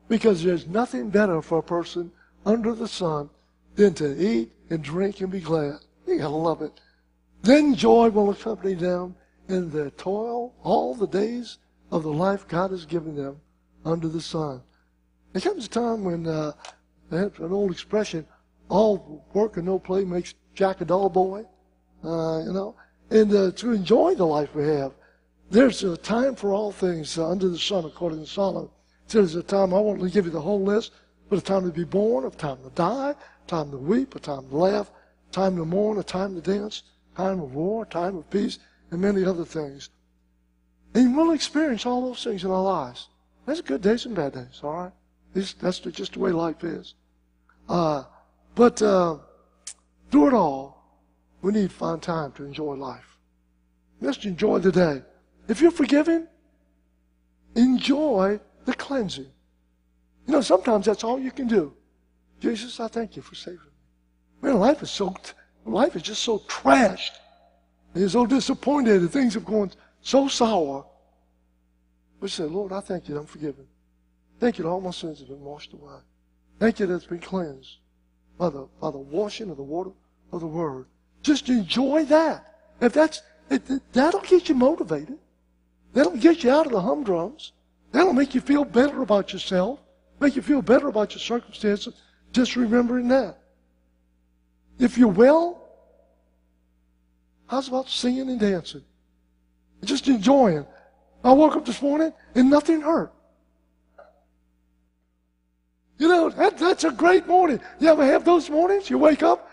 Because there's nothing better for a person under the sun than to eat and drink and be glad. You gotta love it. Then joy will accompany them in their toil all the days of the life God has given them under the sun. There comes a time when, uh, they have an old expression, all work and no play makes Jack a dull boy, uh, you know, and uh, to enjoy the life we have. There's a time for all things uh, under the sun, according to Solomon. There's a time, I won't give you the whole list, but a time to be born, a time to die, a time to weep, a time to laugh, a time to mourn, a time to dance, a time of war, a time of peace, and many other things. And we'll experience all those things in our lives. There's good days and bad days, all right? It's, that's just the way life is. Uh, but uh, through it all, we need to find time to enjoy life. Let's enjoy the day. If you're forgiven, enjoy the cleansing. You know, sometimes that's all you can do. Jesus, I thank you for saving me. Man, life is so, life is just so trashed. And you're so disappointed and things have gone so sour. But say, Lord, I thank you that I'm forgiven. Thank you that all my sins have been washed away. Thank you that it's been cleansed by the, by the washing of the water of the Word. Just enjoy that. If that's, it, that'll get you motivated. That'll get you out of the humdrums. That'll make you feel better about yourself, make you feel better about your circumstances, just remembering that. If you're well, how's about singing and dancing? Just enjoying. I woke up this morning and nothing hurt. You know, that, that's a great morning. You ever have those mornings? You wake up,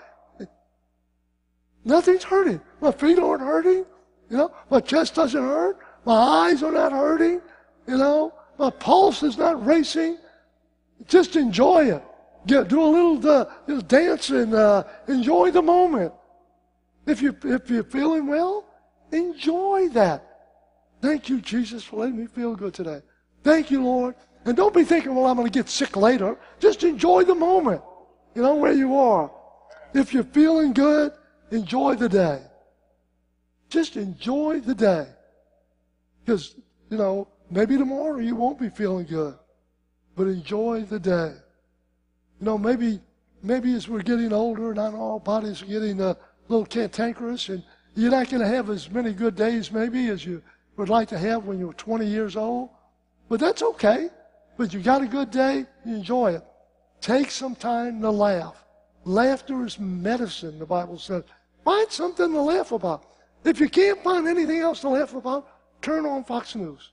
nothing's hurting. My feet aren't hurting. You know, my chest doesn't hurt. My eyes are not hurting. You know, my pulse is not racing. Just enjoy it. Get, do a little, uh, little dance and uh, enjoy the moment. If you if you're feeling well, enjoy that. Thank you, Jesus, for letting me feel good today. Thank you, Lord. And don't be thinking, well, I'm going to get sick later. Just enjoy the moment. You know where you are. If you're feeling good, enjoy the day. Just enjoy the day. Because, you know, maybe tomorrow you won't be feeling good. But enjoy the day. You know, maybe maybe as we're getting older and our bodies are getting a little cantankerous and you're not going to have as many good days maybe as you would like to have when you were twenty years old. But that's okay. But you got a good day, you enjoy it. Take some time to laugh. Laughter is medicine, the Bible says. Find something to laugh about. If you can't find anything else to laugh about, turn on Fox News.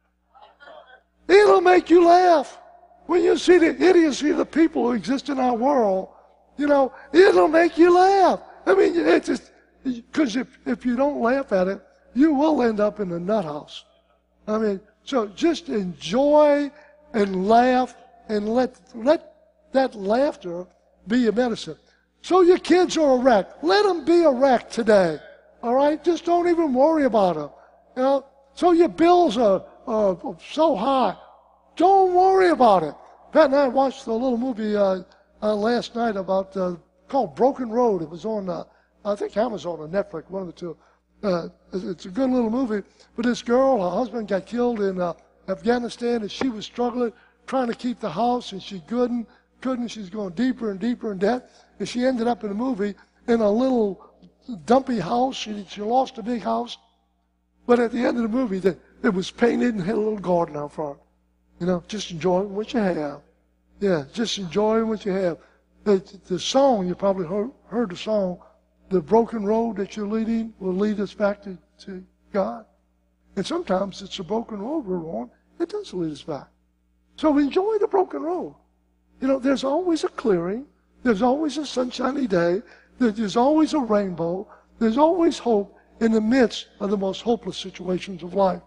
It'll make you laugh. When you see the idiocy of the people who exist in our world, you know, it'll make you laugh. I mean, it's just, because if, if you don't laugh at it, you will end up in a nut house. I mean, so just enjoy and laugh and let, let that laughter be your medicine. So your kids are a wreck. Let them be a wreck today. All right? Just don't even worry about them. You know? So your bills are, are so high. Don't worry about it. Pat and I watched a little movie uh, uh, last night about uh, called Broken Road. It was on, uh, I think, Amazon or Netflix, one of the two. Uh, it's a good little movie. But this girl, her husband got killed in uh, Afghanistan, and she was struggling, trying to keep the house, and she couldn't, couldn't. She's going deeper and deeper in debt. And she ended up in a movie in a little dumpy house. She, she lost a big house. But at the end of the movie, the, it was painted and had a little garden out front. You know, just enjoying what you have. Yeah, just enjoying what you have. The, the song, you probably heard, heard the song, the broken road that you're leading will lead us back to, to God. And sometimes it's a broken road we're on. It does lead us back. So enjoy the broken road. You know, there's always a clearing. There's always a sunshiny day. There's always a rainbow. There's always hope in the midst of the most hopeless situations of life.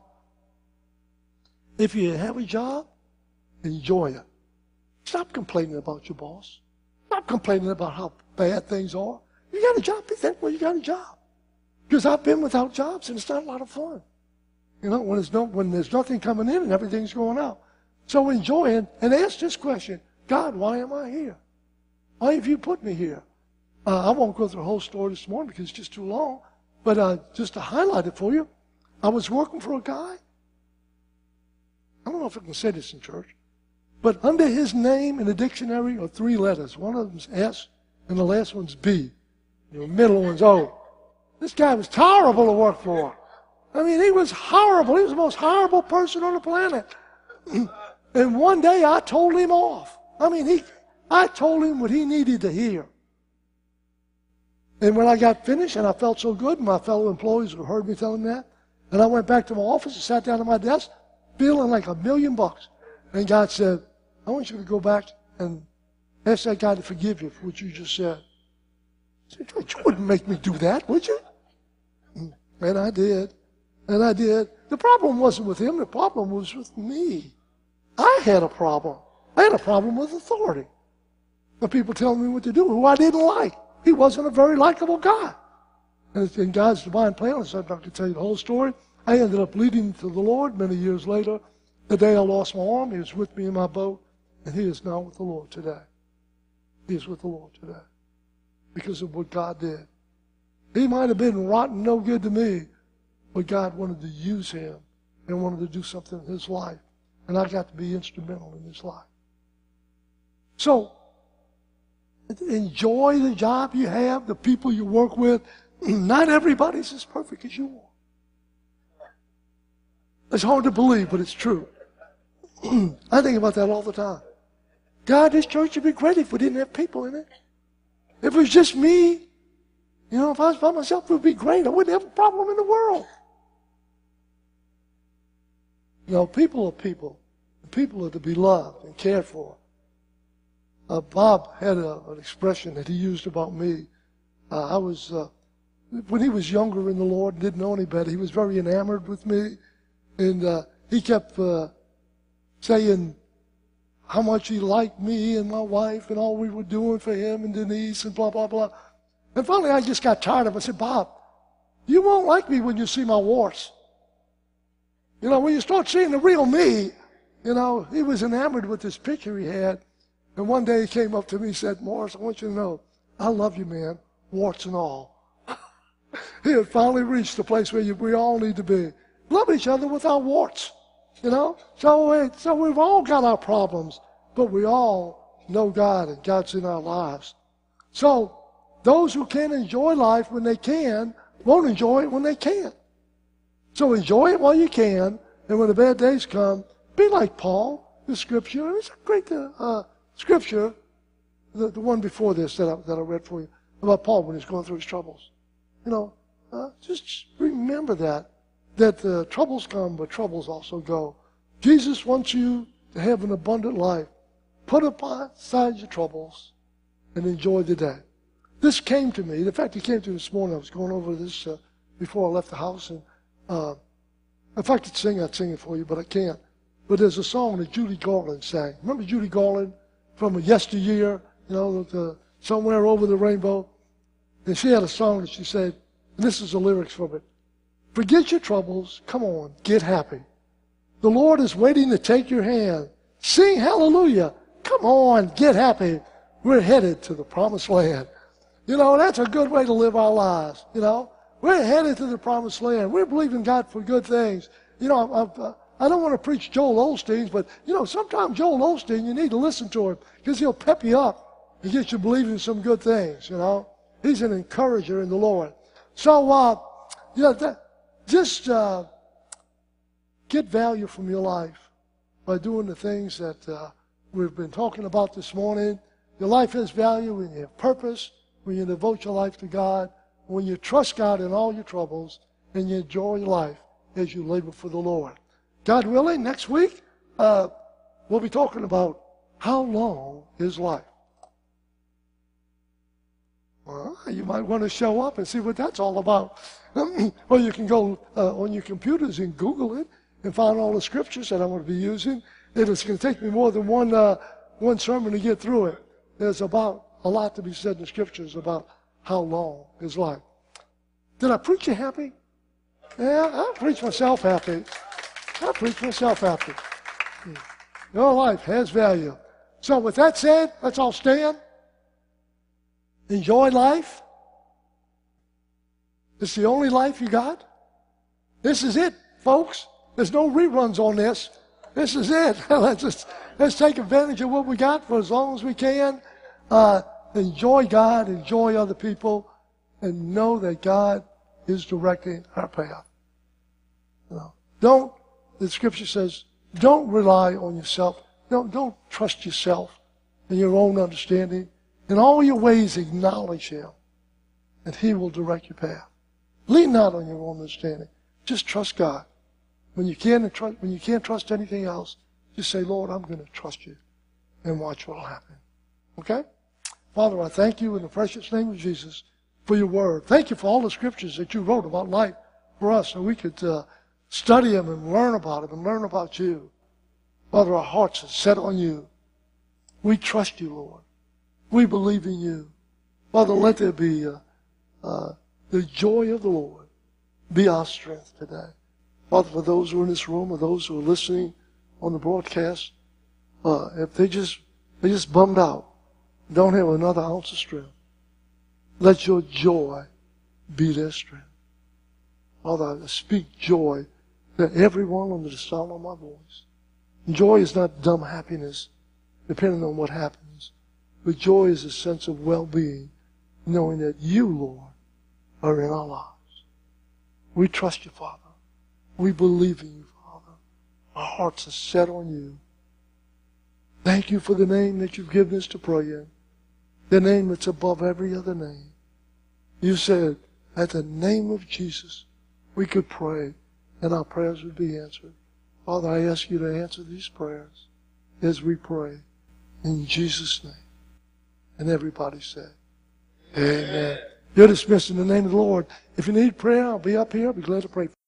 If you have a job, enjoy it. Stop complaining about your boss. Stop complaining about how bad things are. You got a job, be thankful you got a job. Because I've been without jobs and it's not a lot of fun. You know, when there's, no, when there's nothing coming in and everything's going out. So enjoy it and ask this question, God, why am I here? Why have you put me here? Uh, I won't go through the whole story this morning because it's just too long. But uh, just to highlight it for you, I was working for a guy. I don't know if I can say this in church. But under his name in the dictionary are three letters. One of them's S, and the last one's B. The middle one's O. This guy was terrible to work for. I mean, he was horrible. He was the most horrible person on the planet. And one day I told him off. I mean, he, I told him what he needed to hear. And when I got finished and I felt so good, my fellow employees heard me tell him that, and I went back to my office and sat down at my desk feeling like a million bucks. And God said, I want you to go back and ask that guy to forgive you for what you just said. I said, you wouldn't make me do that, would you? And I did. And I did. The problem wasn't with him. The problem was with me. I had a problem. I had a problem with authority. The people telling me what to do, who I didn't like. He wasn't a very likable guy. And in God's divine plan, I'm not going to tell you the whole story. I ended up leading to the Lord many years later. The day I lost my arm, he was with me in my boat, and he is now with the Lord today. He is with the Lord today because of what God did. He might have been rotten, no good to me, but God wanted to use him and wanted to do something in his life, and I got to be instrumental in his life. So, enjoy the job you have, the people you work with. Not everybody's as perfect as you are. It's hard to believe, but it's true. I think about that all the time. God, this church would be great if we didn't have people in it. If it was just me, you know, if I was by myself, it would be great. I wouldn't have a problem in the world. You know, people are people. People are to be loved and cared for. Uh, Bob had a, an expression that he used about me. Uh, I was, uh, when he was younger in the Lord and didn't know any better, he was very enamored with me. And uh, he kept uh, saying how much he liked me and my wife and all we were doing for him and Denise and blah, blah, blah. And finally I just got tired of it. I said, Bob, you won't like me when you see my warts. You know, when you start seeing the real me, you know, he was enamored with this picture he had. And one day he came up to me and said, Morris, I want you to know, I love you, man, warts and all. He had finally reached the place where you, we all need to be. Love each other with our warts, you know. So, so we've all got our problems, but we all know God and God's in our lives. So those who can enjoy life when they can won't enjoy it when they can't. So enjoy it while you can, and when the bad days come, be like Paul. The scripture, it's a great uh, scripture, the, the one before this that I, that I read for you, about Paul when he's going through his troubles. You know, uh, just remember that, that uh, troubles come, but troubles also go. Jesus wants you to have an abundant life. Put aside your troubles and enjoy the day. This came to me. In fact, it came to me this morning. I was going over this uh, before I left the house. And uh, if I could sing, I'd sing it for you, but I can't. But there's a song that Judy Garland sang. Remember Judy Garland from yesteryear, you know, the, Somewhere Over the Rainbow? And she had a song that she said, and this is the lyrics from it. Forget your troubles. Come on, get happy. The Lord is waiting to take your hand. Sing hallelujah. Come on, get happy. We're headed to the promised land. You know, that's a good way to live our lives, you know. We're headed to the promised land. We're believing God for good things. You know, I, I, I don't want to preach Joel Osteen, but, you know, sometimes Joel Osteen, you need to listen to him because he'll pep you up and get you believing some good things, you know. He's an encourager in the Lord. So, uh, you know, that, just uh, get value from your life by doing the things that uh, we've been talking about this morning. Your life has value when you have purpose, when you devote your life to God, when you trust God in all your troubles, and you enjoy your life as you labor for the Lord. God willing, next week, uh, we'll be talking about how long is life. Well, you might want to show up and see what that's all about. Or you can go uh, on your computers and Google it and find all the scriptures that I'm going to be using. It's going to take me more than one uh, one sermon to get through it. There's about a lot to be said in the scriptures about how long is life. Did I preach you happy? Yeah, I preach myself happy. I preach myself happy. Your life has value. So with that said, let's all stand. Enjoy life. It's the only life you got. This is it, folks. There's no reruns on this. This is it. Let's just let's take advantage of what we got for as long as we can. Uh, enjoy God, enjoy other people, and know that God is directing our path. You know, don't, the scripture says, don't rely on yourself. Don't, don't trust yourself and your own understanding. In all your ways, acknowledge Him, and He will direct your path. Lean not on your own understanding. Just trust God. When you can't trust, when you can't trust anything else, just say, Lord, I'm going to trust you, and watch what will happen. Okay? Father, I thank you in the precious name of Jesus for your word. Thank you for all the scriptures that you wrote about life for us, so we could uh, study them and learn about them and learn about you. Father, our hearts are set on you. We trust you, Lord. We believe in you. Father, let there be uh, uh, the joy of the Lord be our strength today. Father, for those who are in this room or those who are listening on the broadcast, uh, if they just they just bummed out, don't have another ounce of strength, let your joy be their strength. Father, I speak joy to everyone under the sound of my voice. Joy is not dumb happiness, depending on what happens. But joy is a sense of well-being, knowing that you, Lord, are in our lives. We trust you, Father. We believe in you, Father. Our hearts are set on you. Thank you for the name that you've given us to pray in, the name that's above every other name. You said, at the name of Jesus, we could pray, and our prayers would be answered. Father, I ask you to answer these prayers as we pray in Jesus' name. And everybody said, Amen. You're dismissed in the name of the Lord. If you need prayer, I'll be up here. I'll be glad to pray for you.